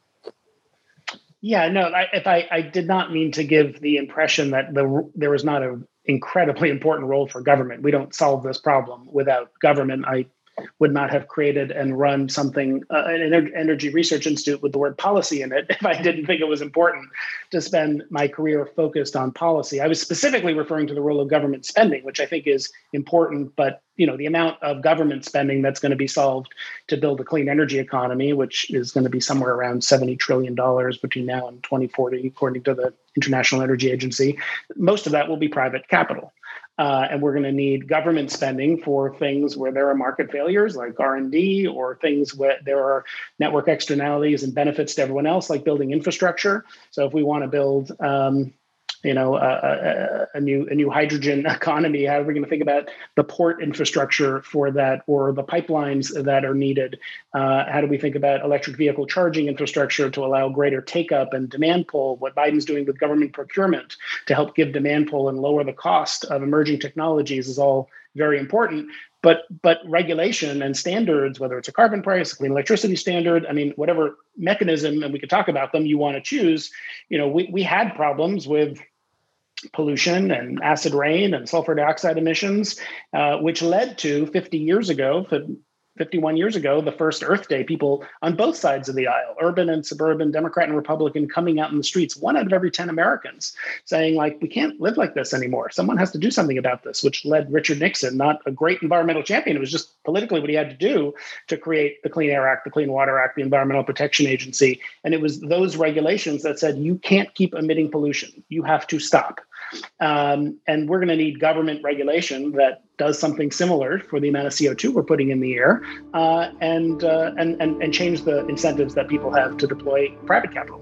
Yeah, no, I, if I, I did not mean to give the impression that the, there was not an incredibly important role for government. We don't solve this problem without government. I would not have created and run something, uh, an energy research institute with the word policy in it if I didn't think it was important to spend my career focused on policy. I was specifically referring to the role of government spending, which I think is important, but you know, the amount of government spending that's going to be solved to build a clean energy economy, which is going to be somewhere around seventy trillion dollars between now and twenty forty, according to the International Energy Agency, most of that will be private capital. Uh, and we're going to need government spending for things where there are market failures like R and D, or things where there are network externalities and benefits to everyone else, like building infrastructure. So if we want to build, um, you know, a, a, a new a new hydrogen economy, how are we going to think about the port infrastructure for that, or the pipelines that are needed? Uh, how do we think about electric vehicle charging infrastructure to allow greater take-up and demand pull? What Biden's doing with government procurement to help give demand pull and lower the cost of emerging technologies is all very important. But but regulation and standards, whether it's a carbon price, a clean electricity standard, I mean, whatever mechanism, and we could talk about them, you want to choose, you know, we, we had problems with pollution and acid rain and sulfur dioxide emissions, uh, which led to fifty years ago, fifty-one years ago, the first Earth Day, people on both sides of the aisle, urban and suburban, Democrat and Republican, coming out in the streets, one out of every ten Americans, saying, like, we can't live like this anymore. Someone has to do something about this, which led Richard Nixon, not a great environmental champion. It was just politically what he had to do to create the Clean Air Act, the Clean Water Act, the Environmental Protection Agency. And it was those regulations that said, you can't keep emitting pollution. You have to stop. Um, and we're going to need government regulation that does something similar for the amount of C O two we're putting in the air, uh, and, uh, and and and change the incentives that people have to deploy private capital.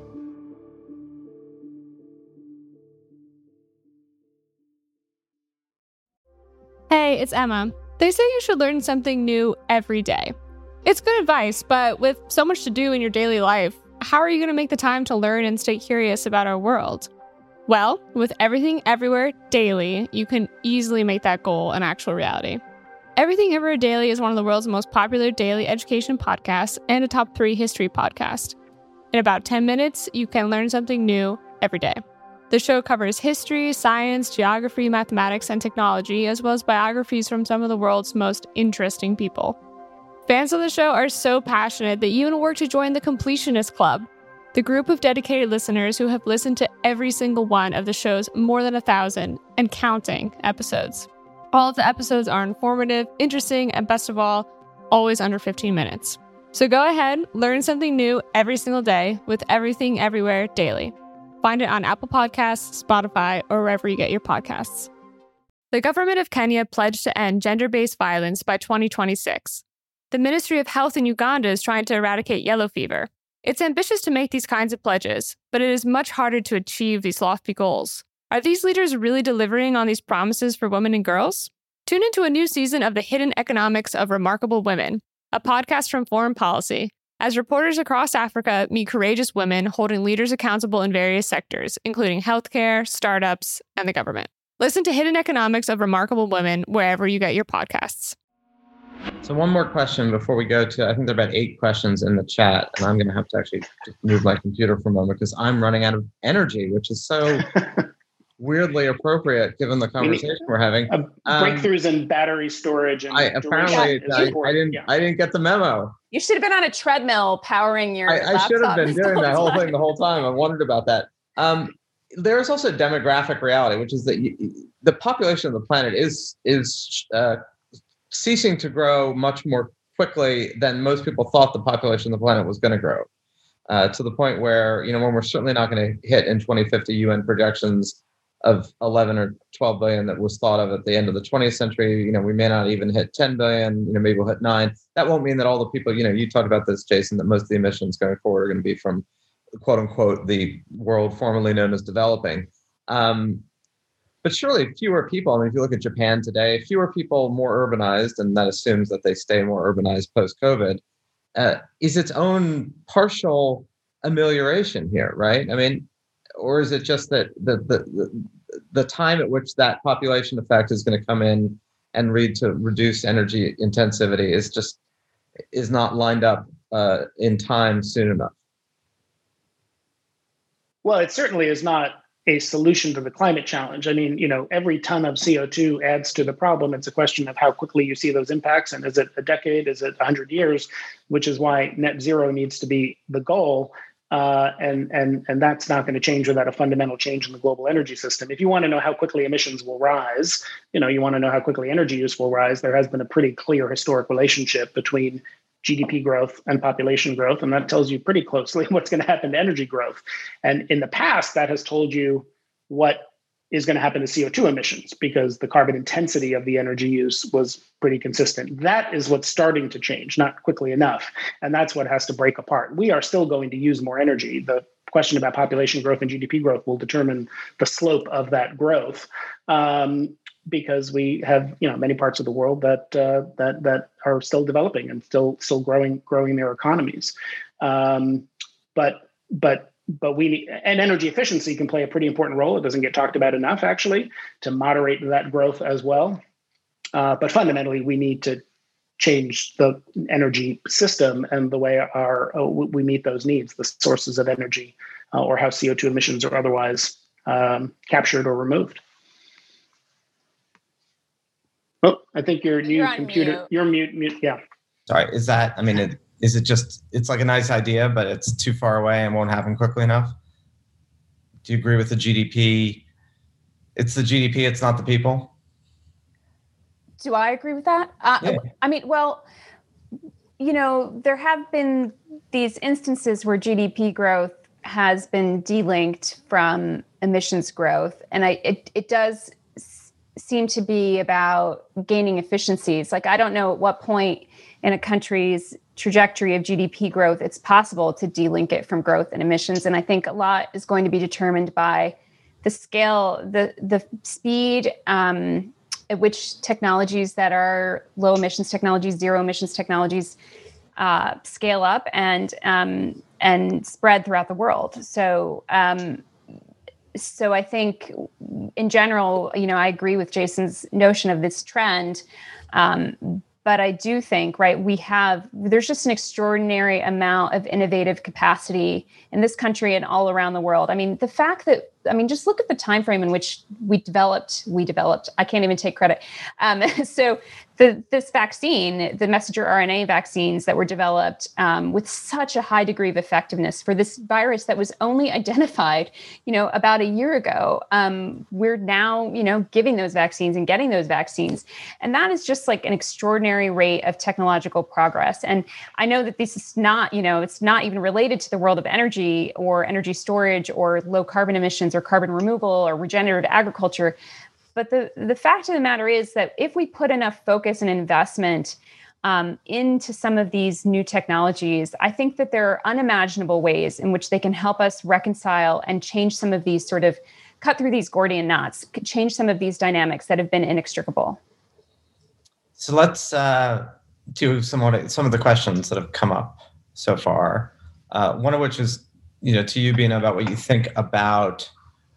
Hey, it's Emma. They say you should learn something new every day. It's good advice, but with so much to do in your daily life, how are you going to make the time to learn and stay curious about our world? Well, with Everything Everywhere Daily, you can easily make that goal an actual reality. Everything Everywhere Daily is one of the world's most popular daily education podcasts and a top three history podcast. In about ten minutes, you can learn something new every day. The show covers history, science, geography, mathematics, and technology, as well as biographies from some of the world's most interesting people. Fans of the show are so passionate that even work to join the Completionist Club, the group of dedicated listeners who have listened to every single one of the show's more than a thousand and counting episodes. All of the episodes are informative, interesting, and best of all, always under fifteen minutes. So go ahead, learn something new every single day with Everything Everywhere Daily. Find it on Apple Podcasts, Spotify, or wherever you get your podcasts. The government of Kenya pledged to end gender-based violence by twenty twenty-six. The Ministry of Health in Uganda is trying to eradicate yellow fever. It's ambitious to make these kinds of pledges, but it is much harder to achieve these lofty goals. Are these leaders really delivering on these promises for women and girls? Tune into a new season of The Hidden Economics of Remarkable Women, a podcast from Foreign Policy, as reporters across Africa meet courageous women holding leaders accountable in various sectors, including healthcare, startups, and the government. Listen to Hidden Economics of Remarkable Women wherever you get your podcasts. So one more question before we go to, I think there are about eight questions in the chat, and I'm going to have to actually just move my computer for a moment because I'm running out of energy, which is so weirdly appropriate given the conversation we we're having. Uh, breakthroughs um, in battery storage and I, apparently I, I didn't yeah. I didn't get the memo. You should have been on a treadmill powering your I, laptop. I should have been doing that whole thing the whole time. I wondered about that. Um, there's also a demographic reality, which is that you, the population of the planet is is uh, ceasing to grow much more quickly than most people thought the population of the planet was going to grow, uh, to the point where, you know, when we're certainly not going to hit in twenty fifty U N projections of eleven or twelve billion that was thought of at the end of the twentieth century, you know, we may not even hit ten billion, you know, maybe we'll hit nine. That won't mean that all the people, you know, you talked about this, Jason, that most of the emissions going forward are going to be from, quote unquote, the world formerly known as developing. Um, But surely fewer people, I mean, if you look at Japan today, fewer people more urbanized, and that assumes that they stay more urbanized post-COVID, uh, is its own partial amelioration here, right? I mean, or is it just that the, the, the, the time at which that population effect is going to come in and lead to reduced energy intensivity is just, is not lined up uh, in time soon enough? Well, it certainly is not a solution to the climate challenge. I mean, you know, every ton of C O two adds to the problem. It's a question of how quickly you see those impacts. And is it a decade? Is it one hundred years? Which is why net zero needs to be the goal. Uh, and, and, and that's not going to change without a fundamental change in the global energy system. If you want to know how quickly emissions will rise, you know, you want to know how quickly energy use will rise, there has been a pretty clear historic relationship between G D P growth and population growth. And that tells you pretty closely what's going to happen to energy growth. And in the past, that has told you what is going to happen to C O two emissions because the carbon intensity of the energy use was pretty consistent. That is what's starting to change, not quickly enough. And that's what has to break apart. We are still going to use more energy. The question about population growth and G D P growth will determine the slope of that growth, um, because we have, you know, many parts of the world that uh, that that are still developing and still still growing growing their economies. Um, but but But we need, and energy efficiency can play a pretty important role. It doesn't get talked about enough, actually, to moderate that growth as well. Uh, but fundamentally, we need to change the energy system and the way our uh, we meet those needs, the sources of energy, uh, or how C O two emissions are otherwise um, captured or removed. Oh, I think your new You're on computer, mute. you're mute, mute. Yeah. Sorry, is that, I mean, it, is it just, it's like a nice idea, but it's too far away and won't happen quickly enough? Do you agree with the G D P? It's the G D P, it's not the people? Do I agree with that? Uh, Yeah. I mean, well, you know, there have been these instances where G D P growth has been delinked from emissions growth. And I, it, it does s- seem to be about gaining efficiencies. Like, I don't know at what point in a country's trajectory of G D P growth it's possible to delink it from growth and emissions. And I think a lot is going to be determined by the scale, the the speed um, at which technologies that are low emissions technologies, zero emissions technologies uh, scale up and um, and spread throughout the world. So um, so I think in general, you know, I agree with Jason's notion of this trend. Um, But I do think, right, we have, there's just an extraordinary amount of innovative capacity in this country and all around the world. I mean, the fact that, I mean, just look at the time frame in which we developed, we developed, I can't even take credit. Um, so the, this vaccine, the messenger R N A vaccines that were developed um, with such a high degree of effectiveness for this virus that was only identified, you know, about a year ago, um, we're now, you know, giving those vaccines and getting those vaccines. And that is just like an extraordinary rate of technological progress. And I know that this is not, you know, it's not even related to the world of energy or energy storage or low carbon emissions or carbon removal or regenerative agriculture. But the, the fact of the matter is that if we put enough focus and investment um, into some of these new technologies, I think that there are unimaginable ways in which they can help us reconcile and change some of these sort of, cut through these Gordian knots, change some of these dynamics that have been inextricable. So let's uh, do some of, some of the questions that have come up so far. Uh, one of which is, you know, to you, Bina, about what you think about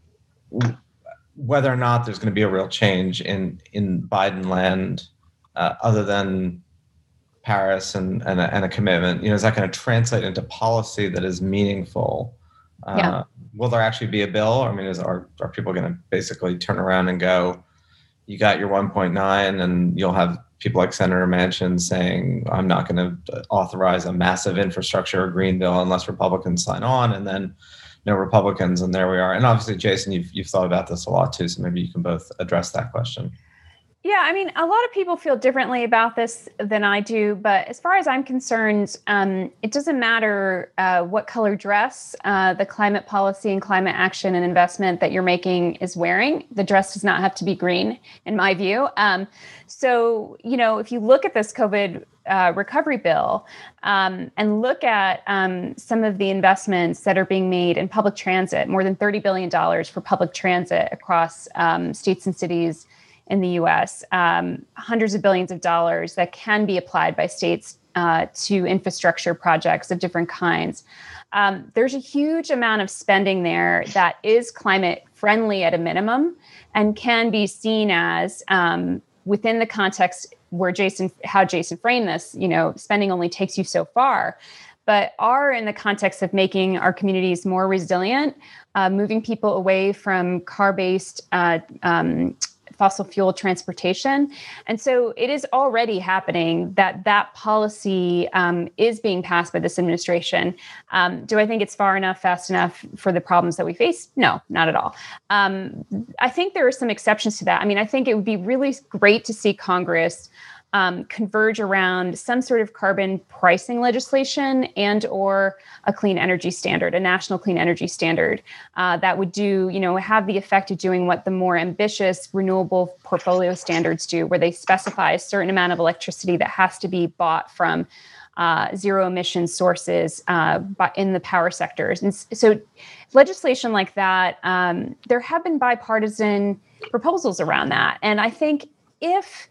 whether or not there's going to be a real change in in Biden land, uh, other than Paris and and a, and a commitment. You know, is that going to translate into policy that is meaningful? Uh, Yeah. Will there actually be a bill? I mean, is are are people going to basically turn around and go, "You got your one point nine," and you'll have people like Senator Manchin saying, "I'm not going to authorize a massive infrastructure or green bill unless Republicans sign on," and then no Republicans, and there we are. And obviously, Jason, you've you've thought about this a lot too, so maybe you can both address that question. Yeah, I mean, a lot of people feel differently about this than I do, but as far as I'm concerned, um, it doesn't matter uh, what color dress uh, the climate policy and climate action and investment that you're making is wearing. The dress does not have to be green, in my view. Um, so, you know, if you look at this COVID uh, recovery bill um, and look at um, some of the investments that are being made in public transit, more than thirty billion dollars for public transit across um, states and cities in the U S, um, hundreds of billions of dollars that can be applied by states uh, to infrastructure projects of different kinds. Um, there's a huge amount of spending there that is climate friendly at a minimum and can be seen as um, within the context where Jason, how Jason framed this, you know, spending only takes you so far, but are in the context of making our communities more resilient, uh, moving people away from car-based uh, um, fossil fuel transportation. And so it is already happening that that policy um, is being passed by this administration. Um, do I think it's far enough, fast enough for the problems that we face? No, not at all. Um, I think there are some exceptions to that. I mean, I think it would be really great to see Congress um, converge around some sort of carbon pricing legislation and or a clean energy standard, a national clean energy standard uh, that would do, you know, have the effect of doing what the more ambitious renewable portfolio standards do, where they specify a certain amount of electricity that has to be bought from uh, zero emission sources uh, in the power sectors. And so legislation like that, um, there have been bipartisan proposals around that. And I think if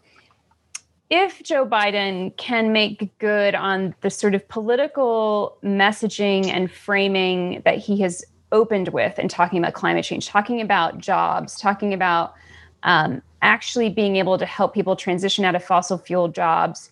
If Joe Biden can make good on the sort of political messaging and framing that he has opened with in talking about climate change, talking about jobs, talking about um, actually being able to help people transition out of fossil fuel jobs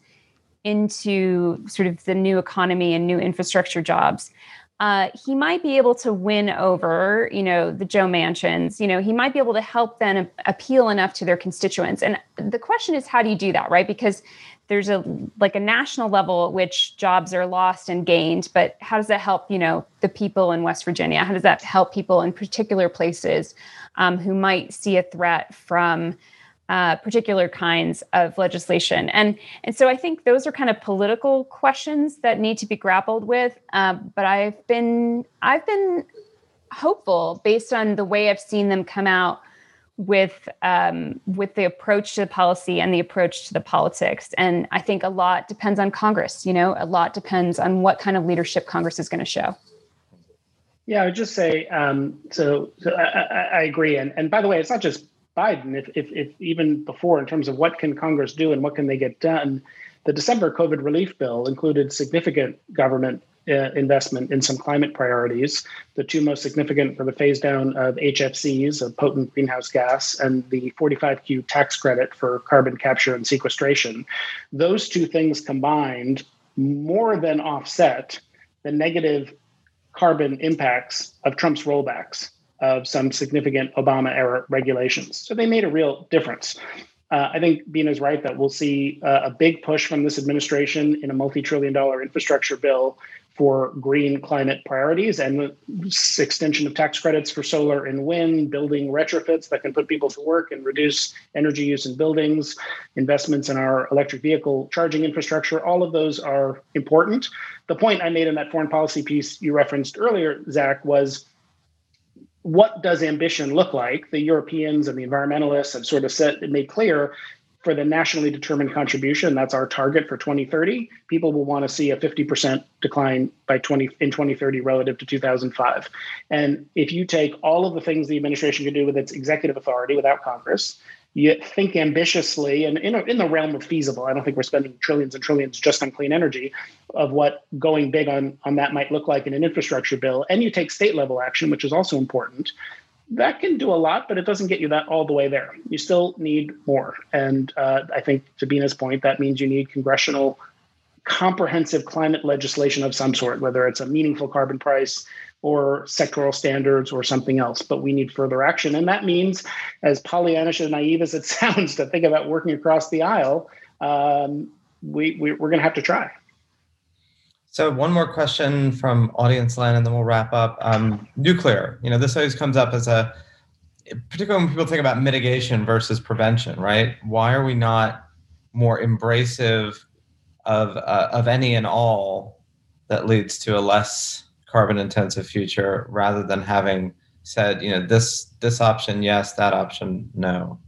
into sort of the new economy and new infrastructure jobs, uh, he might be able to win over, you know, the Joe Manchins. You know, he might be able to help them appeal enough to their constituents. And the question is, how do you do that, right? Because there's a like a national level at which jobs are lost and gained, but how does that help, you know, the people in West Virginia? How does that help people in particular places um, who might see a threat from Uh, particular kinds of legislation? And and so I think those are kind of political questions that need to be grappled with. Um, but I've been I've been hopeful based on the way I've seen them come out with um, with the approach to the policy and the approach to the politics. And I think a lot depends on Congress. You know, a lot depends on what kind of leadership Congress is going to show. Yeah, I would just say um, so. so I, I, I agree. And and by the way, it's not just Biden, if, if, if even before, in terms of what can Congress do and what can they get done, the December COVID relief bill included significant government uh, investment in some climate priorities. The two most significant were the phase down of H F Cs, a potent greenhouse gas, and the forty-five Q tax credit for carbon capture and sequestration. Those two things combined more than offset the negative carbon impacts of Trump's rollbacks of some significant Obama-era regulations. So they made a real difference. Uh, I think Bina's right that we'll see uh, a big push from this administration in a multi-trillion dollar infrastructure bill for green climate priorities and extension of tax credits for solar and wind, building retrofits that can put people to work and reduce energy use in buildings, investments in our electric vehicle charging infrastructure. All of those are important. The point I made in that foreign policy piece you referenced earlier, Zach, was what does ambition look like? The Europeans and the environmentalists have sort of set and made clear for the nationally determined contribution, that's our target for twenty thirty. People will want to see a fifty percent decline by twenty in twenty thirty relative to two thousand five. And if you take all of the things the administration can do with its executive authority without Congress, you think ambitiously and in, a, in the realm of feasible. I don't think we're spending trillions and trillions just on clean energy, of what going big on, on that might look like in an infrastructure bill. And you take state level action, which is also important. That can do a lot, but it doesn't get you that all the way there. You still need more. And uh, I think to Bina's point, that means you need congressional comprehensive climate legislation of some sort, whether it's a meaningful carbon price or sectoral standards or something else. But we need further action. And that means, as Pollyannish and naive as it sounds to think about working across the aisle, um, we, we, we're going to have to try. So one more question from audience line, and then we'll wrap up. Um, nuclear, you know, this always comes up as a, particularly when people think about mitigation versus prevention, right? Why are we not more embracive of uh, of any and all that leads to a less carbon intensive future, rather than having said, you know, this this option yes, that option no?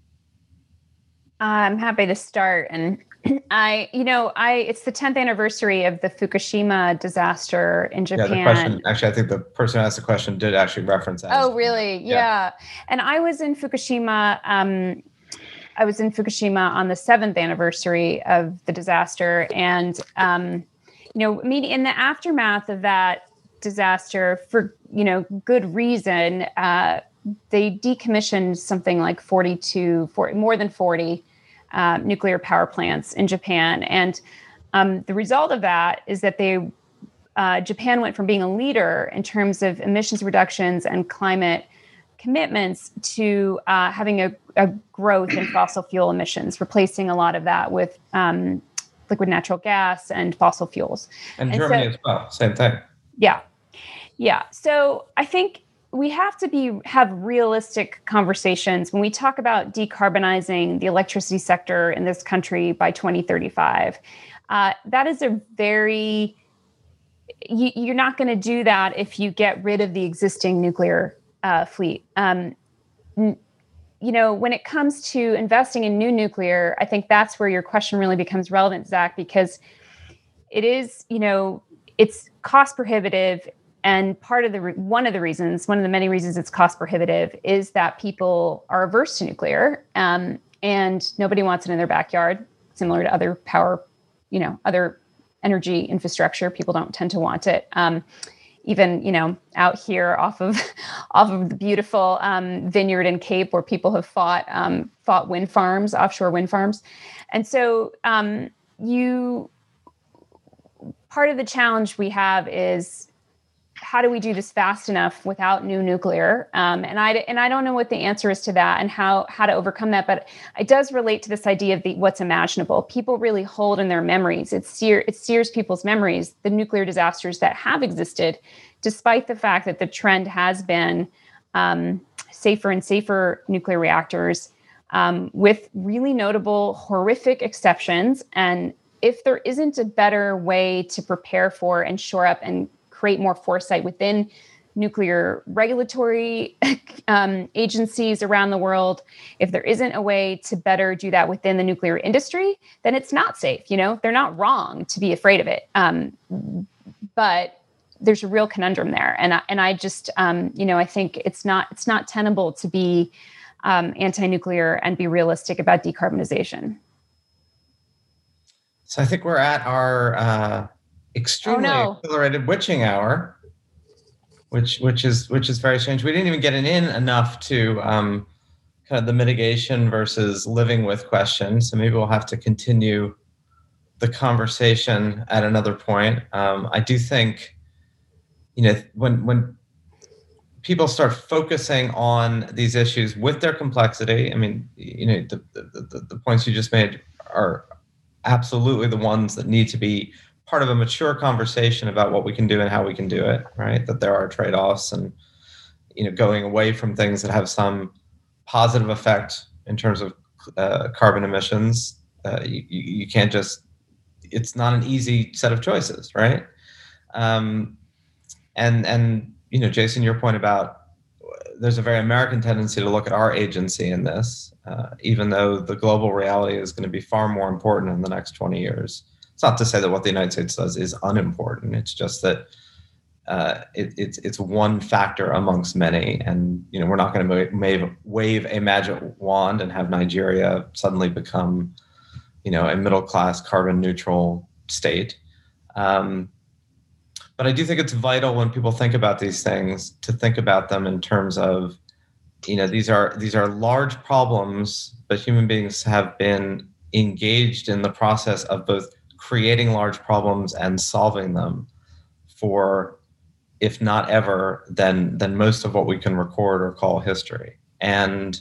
I'm happy to start. And I, you know, I it's the tenth anniversary of the Fukushima disaster in Japan. Yeah, the question, actually, I think the person who asked the question did actually reference that. Oh, really? Yeah. yeah. And I was in Fukushima. Um, I was in Fukushima on the seventh anniversary of the disaster, and um, you know, I mean, in the aftermath of that disaster, for you know, good reason, uh, they decommissioned something like forty-two, forty, more than forty. Uh, nuclear power plants in Japan. And um, the result of that is that they, uh, Japan went from being a leader in terms of emissions reductions and climate commitments to uh, having a, a growth in fossil fuel emissions, replacing a lot of that with um, liquid natural gas and fossil fuels. And, and Germany so, as well, same thing. Yeah. Yeah. So I think we have to be have realistic conversations when we talk about decarbonizing the electricity sector in this country by twenty thirty-five. Uh, that is a very you, you're not going to do that if you get rid of the existing nuclear uh, fleet. Um, n- you know, when it comes to investing in new nuclear, I think that's where your question really becomes relevant, Zach, because it is, you know, it's cost prohibitive. And part of the, re- one of the reasons, one of the many reasons it's cost prohibitive is that people are averse to nuclear, um, and nobody wants it in their backyard, similar to other power, you know, other energy infrastructure. People don't tend to want it. Um, even, you know, out here off of, off of the beautiful um, Vineyard and Cape, where people have fought, um, fought wind farms, offshore wind farms. And so um, you, part of the challenge we have is, how do we do this fast enough without new nuclear? Um, and I and I don't know what the answer is to that and how how to overcome that. But it does relate to this idea of the what's imaginable. People really hold in their memories. It sear it sears people's memories the nuclear disasters that have existed, despite the fact that the trend has been um, safer and safer nuclear reactors, um, with really notable horrific exceptions. And if there isn't a better way to prepare for and shore up and create more foresight within nuclear regulatory um, agencies around the world, if there isn't a way to better do that within the nuclear industry, then it's not safe. You know, they're not wrong to be afraid of it. Um, but there's a real conundrum there. And I, and I just, um, you know, I think it's not, it's not tenable to be um, anti-nuclear and be realistic about decarbonization. So I think we're at our, uh, extremely oh, no. accelerated witching hour, which which is which is very strange. We didn't even get it in enough to um, kind of the mitigation versus living with question. So maybe we'll have to continue the conversation at another point. Um, I do think, you know, when when people start focusing on these issues with their complexity, I mean, you know, the the, the, the points you just made are absolutely the ones that need to be part of a mature conversation about what we can do and how we can do it, right? That there are trade-offs and, you know, going away from things that have some positive effect in terms of uh, carbon emissions. Uh, you, you can't just, it's not an easy set of choices, right? Um, and, and, you know, Jason, your point about there's a very American tendency to look at our agency in this, uh, even though the global reality is going to be far more important in the next twenty years. It's not to say that what the United States does is unimportant. It's just that uh, it, it's it's one factor amongst many, and you know we're not going to wave, wave a magic wand and have Nigeria suddenly become, you know, a middle class carbon neutral state. Um, but I do think it's vital when people think about these things to think about them in terms of, you know, these are these are large problems, but human beings have been engaged in the process of both creating large problems and solving them for, if not ever, then then most of what we can record or call history. And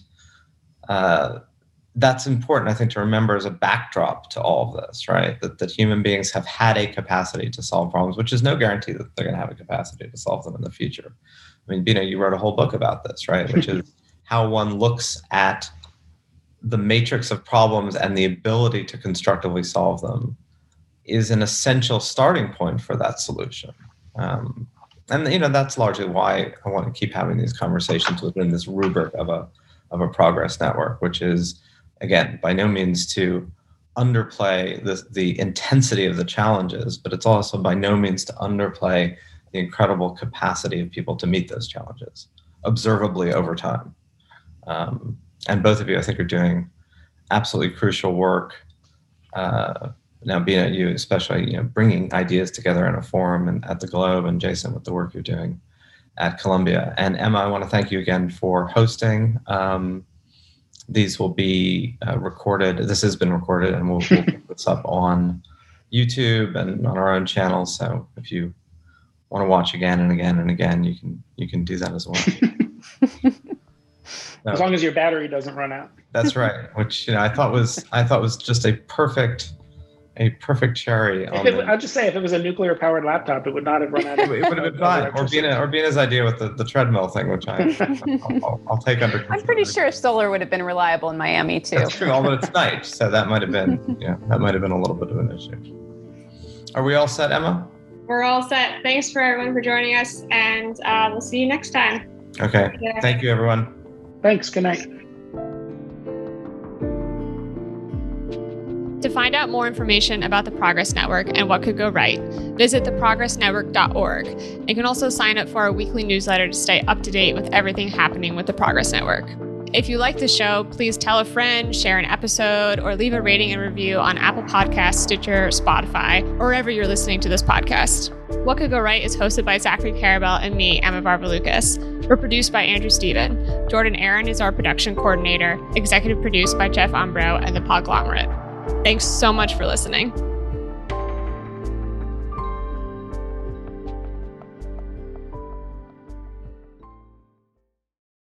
uh, that's important, I think, to remember as a backdrop to all of this, right? That, that human beings have had a capacity to solve problems, which is no guarantee that they're going to have a capacity to solve them in the future. I mean, Bina, you wrote a whole book about this, right? Which is how one looks at the matrix of problems and the ability to constructively solve them is an essential starting point for that solution. Um, and, you know, that's largely why I want to keep having these conversations within this rubric of a, of a progress network, which is, again, by no means to underplay the, the intensity of the challenges, but it's also by no means to underplay the incredible capacity of people to meet those challenges observably over time. Um, and both of you, I think, are doing absolutely crucial work. Uh, now, Bina, you especially, you know, bringing ideas together in a forum and at the Globe, and Jason with the work you're doing at Columbia. And Emma, I want to thank you again for hosting. Um, these will be uh, recorded. This has been recorded, and we'll, we'll put this up on YouTube and on our own channel. So if you want to watch again and again and again, you can you can do that as well. So, as long as your battery doesn't run out. That's right. Which, you know, I thought was I thought was just a perfect a perfect cherry on If the. it, I'll just say, if it was a nuclear-powered laptop, it would not have run out of. It would have been fine. Or Bina, or Bina's idea with the, the treadmill thing, which I, I'll, I'll, I'll take under consideration. I'm pretty sure solar would have been reliable in Miami too. That's true, although it's night, so that might have been, yeah, that might have been a little bit of an issue. Are we all set, Emma? We're all set. Thanks for everyone for joining us, and uh, we'll see you next time. Okay. Yeah. Thank you, everyone. Thanks. Good night. To find out more information about the Progress Network and what could go right, visit the progress network dot org. You can also sign up for our weekly newsletter to stay up to date with everything happening with the Progress Network. If you like the show, please tell a friend, share an episode, or leave a rating and review on Apple Podcasts, Stitcher, Spotify, or wherever you're listening to this podcast. What Could Go Right is hosted by Zachary Karabell and me, Emma Varvaloucas. We're produced by Andrew Steven. Jordan Aaron is our production coordinator, executive produced by Jeff Umbro and The Podglomerate. Thanks so much for listening.